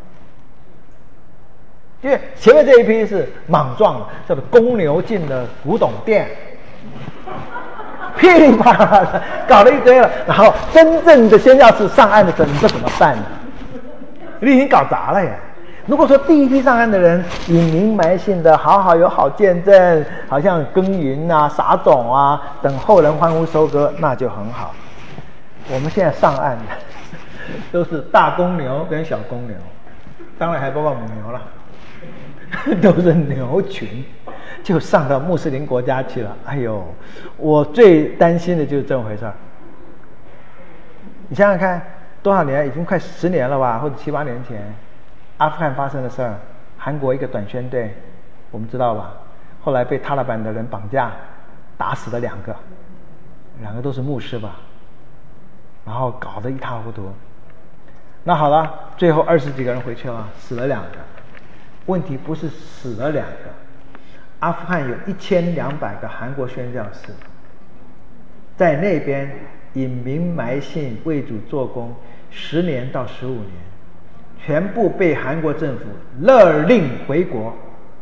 因为前面这一批是莽撞的，叫做公牛进了古董店，噼里啪啦的搞了一堆了，然后真正的宣教士上岸的时候，你这怎么办呢？你已经搞砸了耶。如果说第一批上岸的人隐名埋姓的，好好有好见证，好像耕耘啊、撒种啊，等后人欢呼收割，那就很好。我们现在上岸的都是大公牛跟小公牛，当然还包括母牛了，都是牛群，就上到穆斯林国家去了。哎呦，我最担心的就是这么回事儿。你想想看，多少年？已经快十年了吧，或者七八年前。阿富汗发生的事儿，韩国一个短宣队，我们知道吧？后来被塔利班的人绑架，打死了两个，两个都是牧师吧，然后搞得一塌糊涂。那好了，最后二十几个人回去了，死了两个。问题不是死了两个，阿富汗有一千两百个韩国宣教士，在那边隐名埋姓为主做工，十年到十五年。全部被韩国政府勒令回国，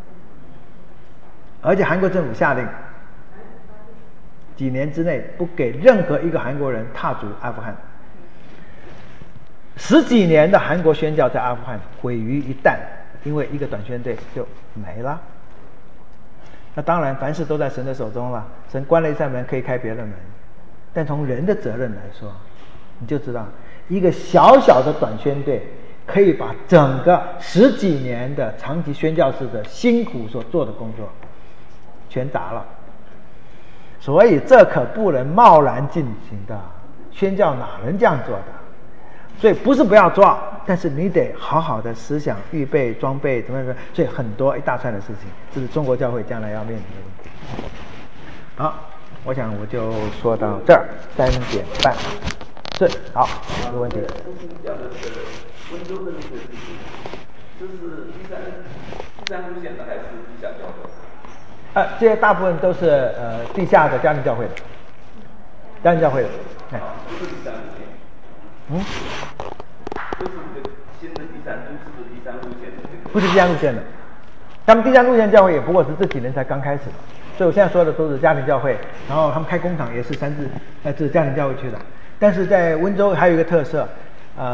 而且韩国政府下令，几年之内不给任何一个韩国人踏足阿富汗。十几年的韩国宣教在阿富汗毁于一旦，因为一个短宣队就没了。那当然，凡事都在神的手中了。神关了一扇门，可以开别的门。但从人的责任来说，你就知道，一个小小的短宣队。可以把整个十几年的长期宣教士的辛苦所做的工作全砸了，所以这可不能贸然进行的，宣教哪能这样做的？所以不是不要做，但是你得好好的思想预备装备怎么样？所以很多一大串的事情，这是中国教会将来要面临的问题。好，我想我就说到这儿，三点半。是好，有个问题。 温州的那个事情，这是第三第三路线的还是地下教会？ 呃，这些大部分都是呃地下的家庭教会的，家庭教会的，哎。 不是第三路线。 嗯。 就是这个新的第三都市的第三路线的这个。 不是第三路线的，他们第三路线教会也不过是这几年才刚开始的，所以我现在说的都是家庭教会，然后他们开工厂也是三至呃这是家庭教会去的，但是在温州还有一个特色，呃。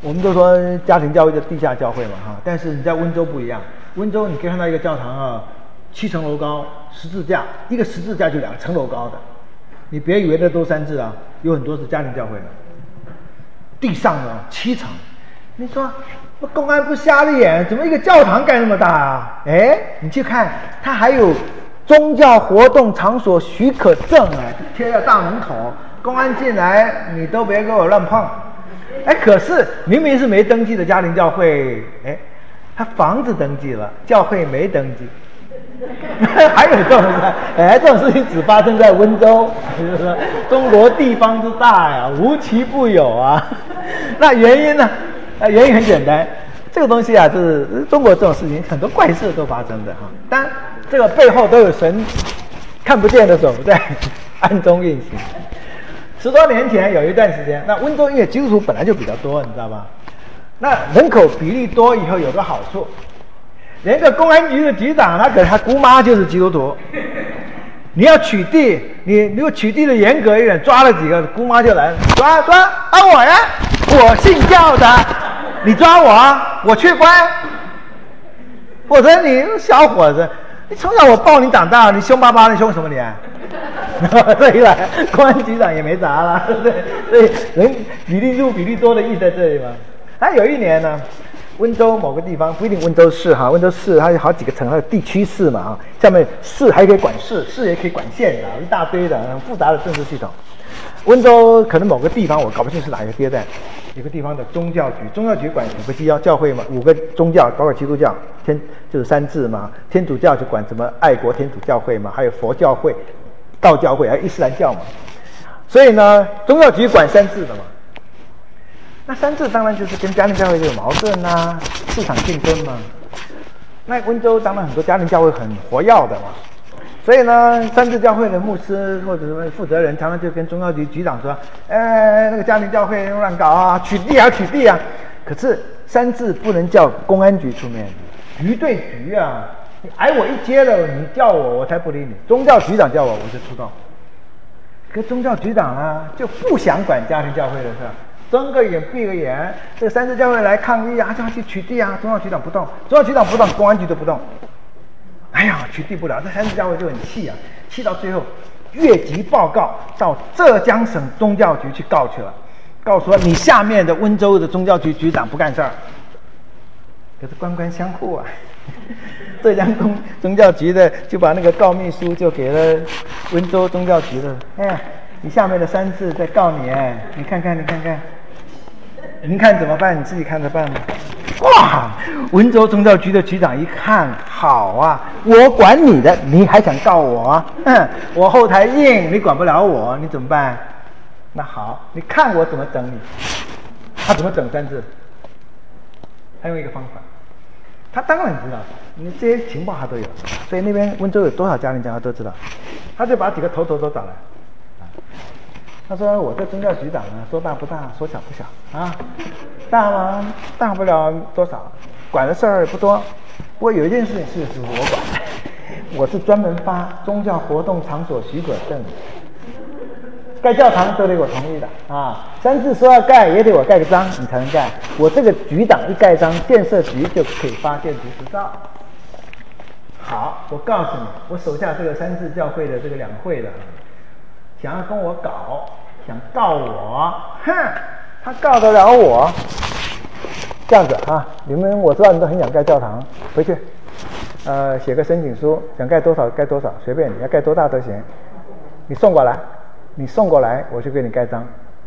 我们都说家庭教会的地下教会嘛哈，但是你在温州不一样，温州你可以看到一个教堂啊，七层楼高，十字架，一个十字架就两层楼高的，你别以为那都三字啊，有很多是家庭教会的，地上的七层，你说那公安不瞎了眼，怎么一个教堂盖那么大啊？哎，你去看，它还有宗教活动场所许可证啊，贴在大门口，公安进来你都别给我乱碰。哎，可是明明是没登记的家庭教会，哎，他房子登记了，教会没登记，还有这种事，哎，这种事情只发生在温州，就是说中国地方之大呀，无奇不有啊。那原因呢？啊，原因很简单，这个东西啊，就是中国这种事情很多怪事都发生的哈。当然，这个背后都有神看不见的手在暗中运行。十多年前有一段时间，那温州因为基督徒本来就比较多，你知道吧？那人口比例多以后有个好处，连个公安局的局长，他可能他姑妈就是基督徒。你要取缔，你如果取缔的严格一点，抓了几个姑妈就来了，抓抓啊我呀，我信教的，你抓我啊，我去关。否则你小伙子，你从小我抱你长大，你凶巴巴的凶什么你啊？这一来，公安局长也没砸了，对不对？所以人比例入比例多的意在这里嘛。还有一年呢，温州某个地方不一定温州市哈，温州市它有好几个城，它有地区市嘛啊，下面市还可以管市，市也可以管县的，一大堆的很复杂的政治系统。温州可能某个地方我搞不清是哪一个阶段，有个地方的宗教局，宗教局管五个基要教会嘛，五个宗教，包括基督教、天就是三自嘛，天主教就管什么爱国天主教会嘛，还有佛教会、道教会，还有伊斯兰教嘛。所以呢，宗教局管三自的嘛。那三自当然就是跟家庭教会有矛盾啊，市场竞争嘛。那温州当然很多家庭教会很活跃的嘛。所以呢，三自教会的牧师或者什么负责人，常常就跟宗教局局长说：“哎，那个家庭教会乱搞啊，取缔啊，取缔啊！”可是三自不能叫公安局出面，局对局啊，你挨我一接了，你叫我，我才不理你。宗教局长叫我，我就出动。可宗教局长啊，就不想管家庭教会的事，睁个眼闭个眼。这个三自教会来抗议啊，叫他去取缔啊，宗教局长不动，宗教局长不动，公安局都不动。哎呀，取缔不了，这三自教会就很气啊，气到最后越级报告到浙江省宗教局去告去了，告诉说你下面的温州的宗教局局长不干事儿。可是官官相护啊，浙江公宗教局的就把那个告密书就给了温州宗教局的，哎，你下面的三自在告你，哎，你看看，你看看，您看怎么办？你自己看着办吧。哇！温州宗教局的局长一看，好啊，我管你的，你还想告我啊？哼，我后台硬，你管不了我，你怎么办？那好，你看我怎么整你。他怎么整三自？他用一个方法，他当然知道，你这些情报他都有，所以那边温州有多少家庭教会都知道。他就把几个头头都找来。他说：“我这宗教局长呢，说大不大，说小不小啊。大吗？大不了多少，管的事儿不多。不过有一件事情是是我管的，我是专门发宗教活动场所许可证，盖教堂都得我同意的啊。三自说要盖，也得我盖个章，你才能盖。我这个局长一盖章，建设局就可以发建筑执照。好，我告诉你，我手下这个三自教会的这个两会的。”想要跟我搞，想告我，哼，他告得了我？这样子啊，你们我知道你都很想盖教堂，回去，呃，写个申请书，想盖多少盖多少，随便你要盖多大都行，你送过来，你送过来，我就给你盖章。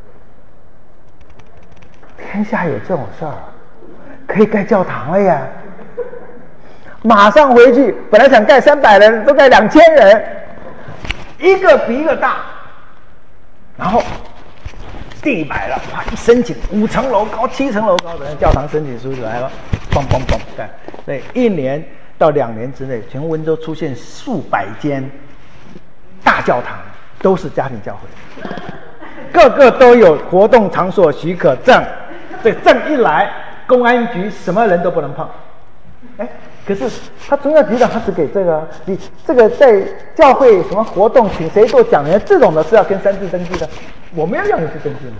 天下有这种事儿，可以盖教堂了呀！马上回去，本来想盖三百人，都盖两千人，一个比一个大。然后地买了，哇！一申请五层楼高、七层楼高的教堂申请书就来了，嘣嘣嘣盖。所以一年到两年之内，全温州出现数百间大教堂，都是家庭教会，个个都有活动场所许可证。这证一来，公安局什么人都不能碰。哎，可是他宗教局长他只给这个，你这个在教会什么活动请谁做讲员这种的是要跟三自登记的，我们要让你去登记吗？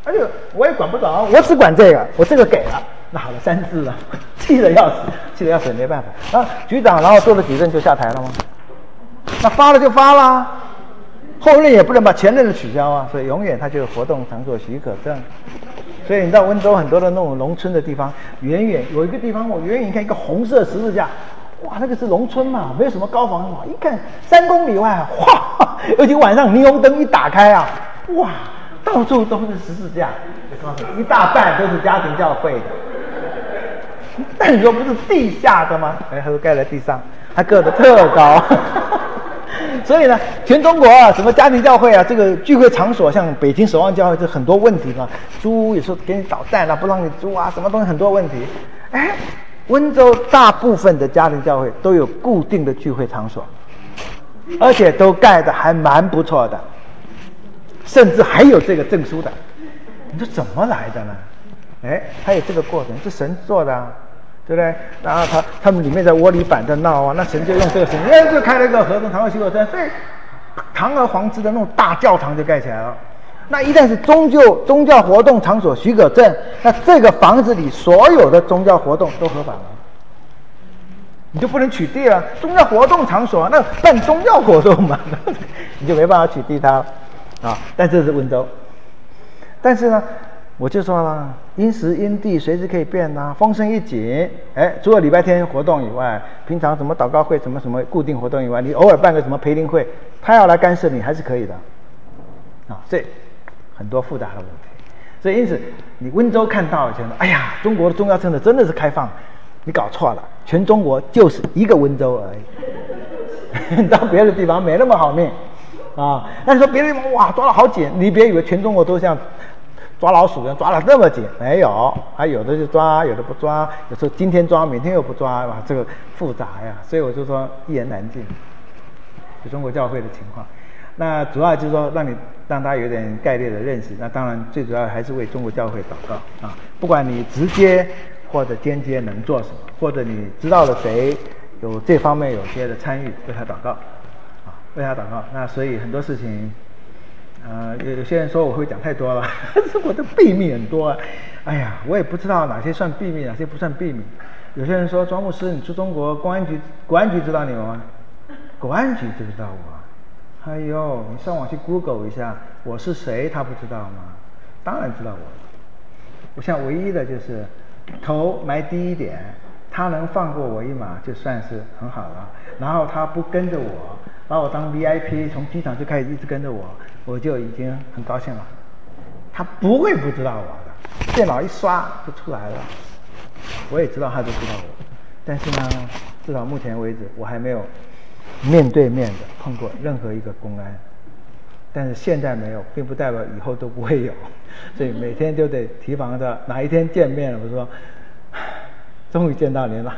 而且我也管不着，我只管这个，我这个给了，那好了，三次了，气得要死，气得要死，没办法。啊，局长然后做了几任就下台了吗？那发了就发了，后任也不能把前任的取消啊，所以永远他就有活动场所许可证。所以你知道温州很多的那种农村的地方，远远有一个地方，我远远看一个红色十字架，哇，那个是农村嘛，没有什么高房嘛，一看三公里外，哇，尤其晚上霓虹灯一打开啊，哇，到处都是十字架，我告诉你，一大半都是家庭教会的。但你说不是地下的吗？哎，他说盖在地上，他个子特高。所以呢，全中国啊，什么家庭教会啊，这个聚会场所，像北京守望教会，这很多问题嘛，租有时候给你捣蛋啊，不让你租啊，什么东西很多问题。哎，温州大部分的家庭教会都有固定的聚会场所，而且都盖得还蛮不错的，甚至还有这个证书的。你说怎么来的呢？哎，还有这个过程，是神做的啊。对不对？然后他他们里面在窝里反着闹啊，那神就用这个神，哎，就开了一个合同堂和许可证，所以堂而皇之的那种大教堂就盖起来了。那一旦是宗教宗教活动场所许可证，那这个房子里所有的宗教活动都合法了，你就不能取缔了。宗教活动场所那办宗教活动嘛，你就没办法取缔它了啊。但这是温州，但是呢。我就说了，因时因地随时可以变啊，风声一紧，哎，除了礼拜天活动以外，平常什么祷告会、什么什么固定活动以外，你偶尔办个什么培灵会，他要来干涉你还是可以的，啊，这很多复杂的问题。所以因此，你温州看到以前，哎呀，中国的宗教政策真的是开放，你搞错了，全中国就是一个温州而已，到别的地方没那么好命啊。那你说别的地方哇抓得好紧，你别以为全中国都像。抓老鼠人抓得那么紧，没有，还有的就抓，有的不抓，有时候今天抓，明天又不抓，哇，这个复杂呀。所以我就说一言难尽，就中国教会的情况。那主要就是说让你让大家有点概略的认识。那当然最主要还是为中国教会祷告啊，不管你直接或者间接能做什么，或者你知道了谁有这方面有些的参与，为他祷告啊，为他祷告。那所以很多事情。呃，有有些人说我会讲太多了，我的秘密很多啊。哎呀，我也不知道哪些算秘密，哪些不算秘密。有些人说庄牧师，你去中国公安局，公安局知道你吗？公安局知不知道我？哎呦，你上网去 Google 一下，我是谁，他不知道吗？当然知道我。我现在唯一的就是头埋低一点，他能放过我一马，就算是很好了。然后他不跟着我，把我当 V I P， 从机场就开始一直跟着我。我就已经很高兴了，他不会不知道我的，电脑一刷就出来了，我也知道他就知道我，但是呢，至少目前为止我还没有面对面的碰过任何一个公安，但是现在没有，并不代表以后都不会有，所以每天就得提防着哪一天见面了，我说，终于见到您了，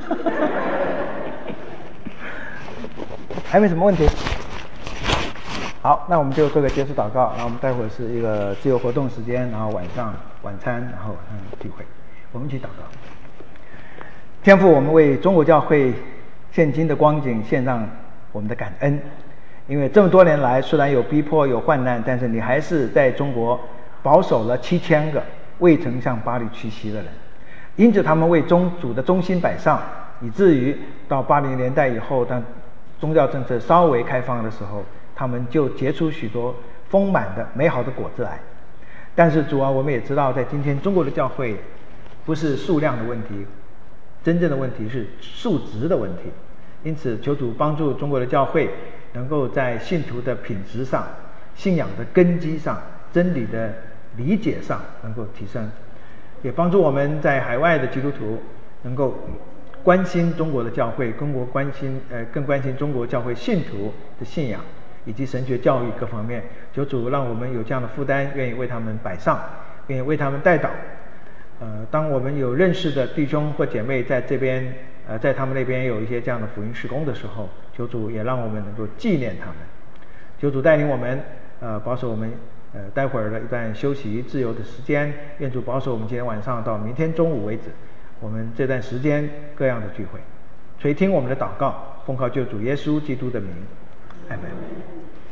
还没什么问题。好，那我们就做个结束祷告，然后我们待会儿是一个自由活动时间，然后晚上晚餐，然后晚上聚会，我们一起祷告。天父，我们为中国教会现今的光景献上我们的感恩，因为这么多年来，虽然有逼迫有患难，但是你还是在中国保守了七千个未曾向巴黎屈膝的人，因此他们为宗主的忠心摆上，以至于到八零年代以后，当宗教政策稍微开放的时候，他们就结出许多丰满的美好的果子来。但是主啊，我们也知道在今天中国的教会不是数量的问题，真正的问题是数值的问题。因此求主帮助中国的教会能够在信徒的品质上、信仰的根基上、真理的理解上能够提升，也帮助我们在海外的基督徒能够关心中国的教会，中国关心呃更关心中国教会信徒的信仰以及神学教育各方面。求主让我们有这样的负担，愿意为他们摆上，愿意为他们代祷。呃，当我们有认识的弟兄或姐妹在这边，呃，在他们那边有一些这样的福音事工的时候，求主也让我们能够纪念他们。求主带领我们，呃，保守我们，呃，待会儿的一段休息自由的时间。愿主保守我们今天晚上到明天中午为止，我们这段时间各样的聚会，垂听我们的祷告，奉靠救主耶稣基督的名，阿们。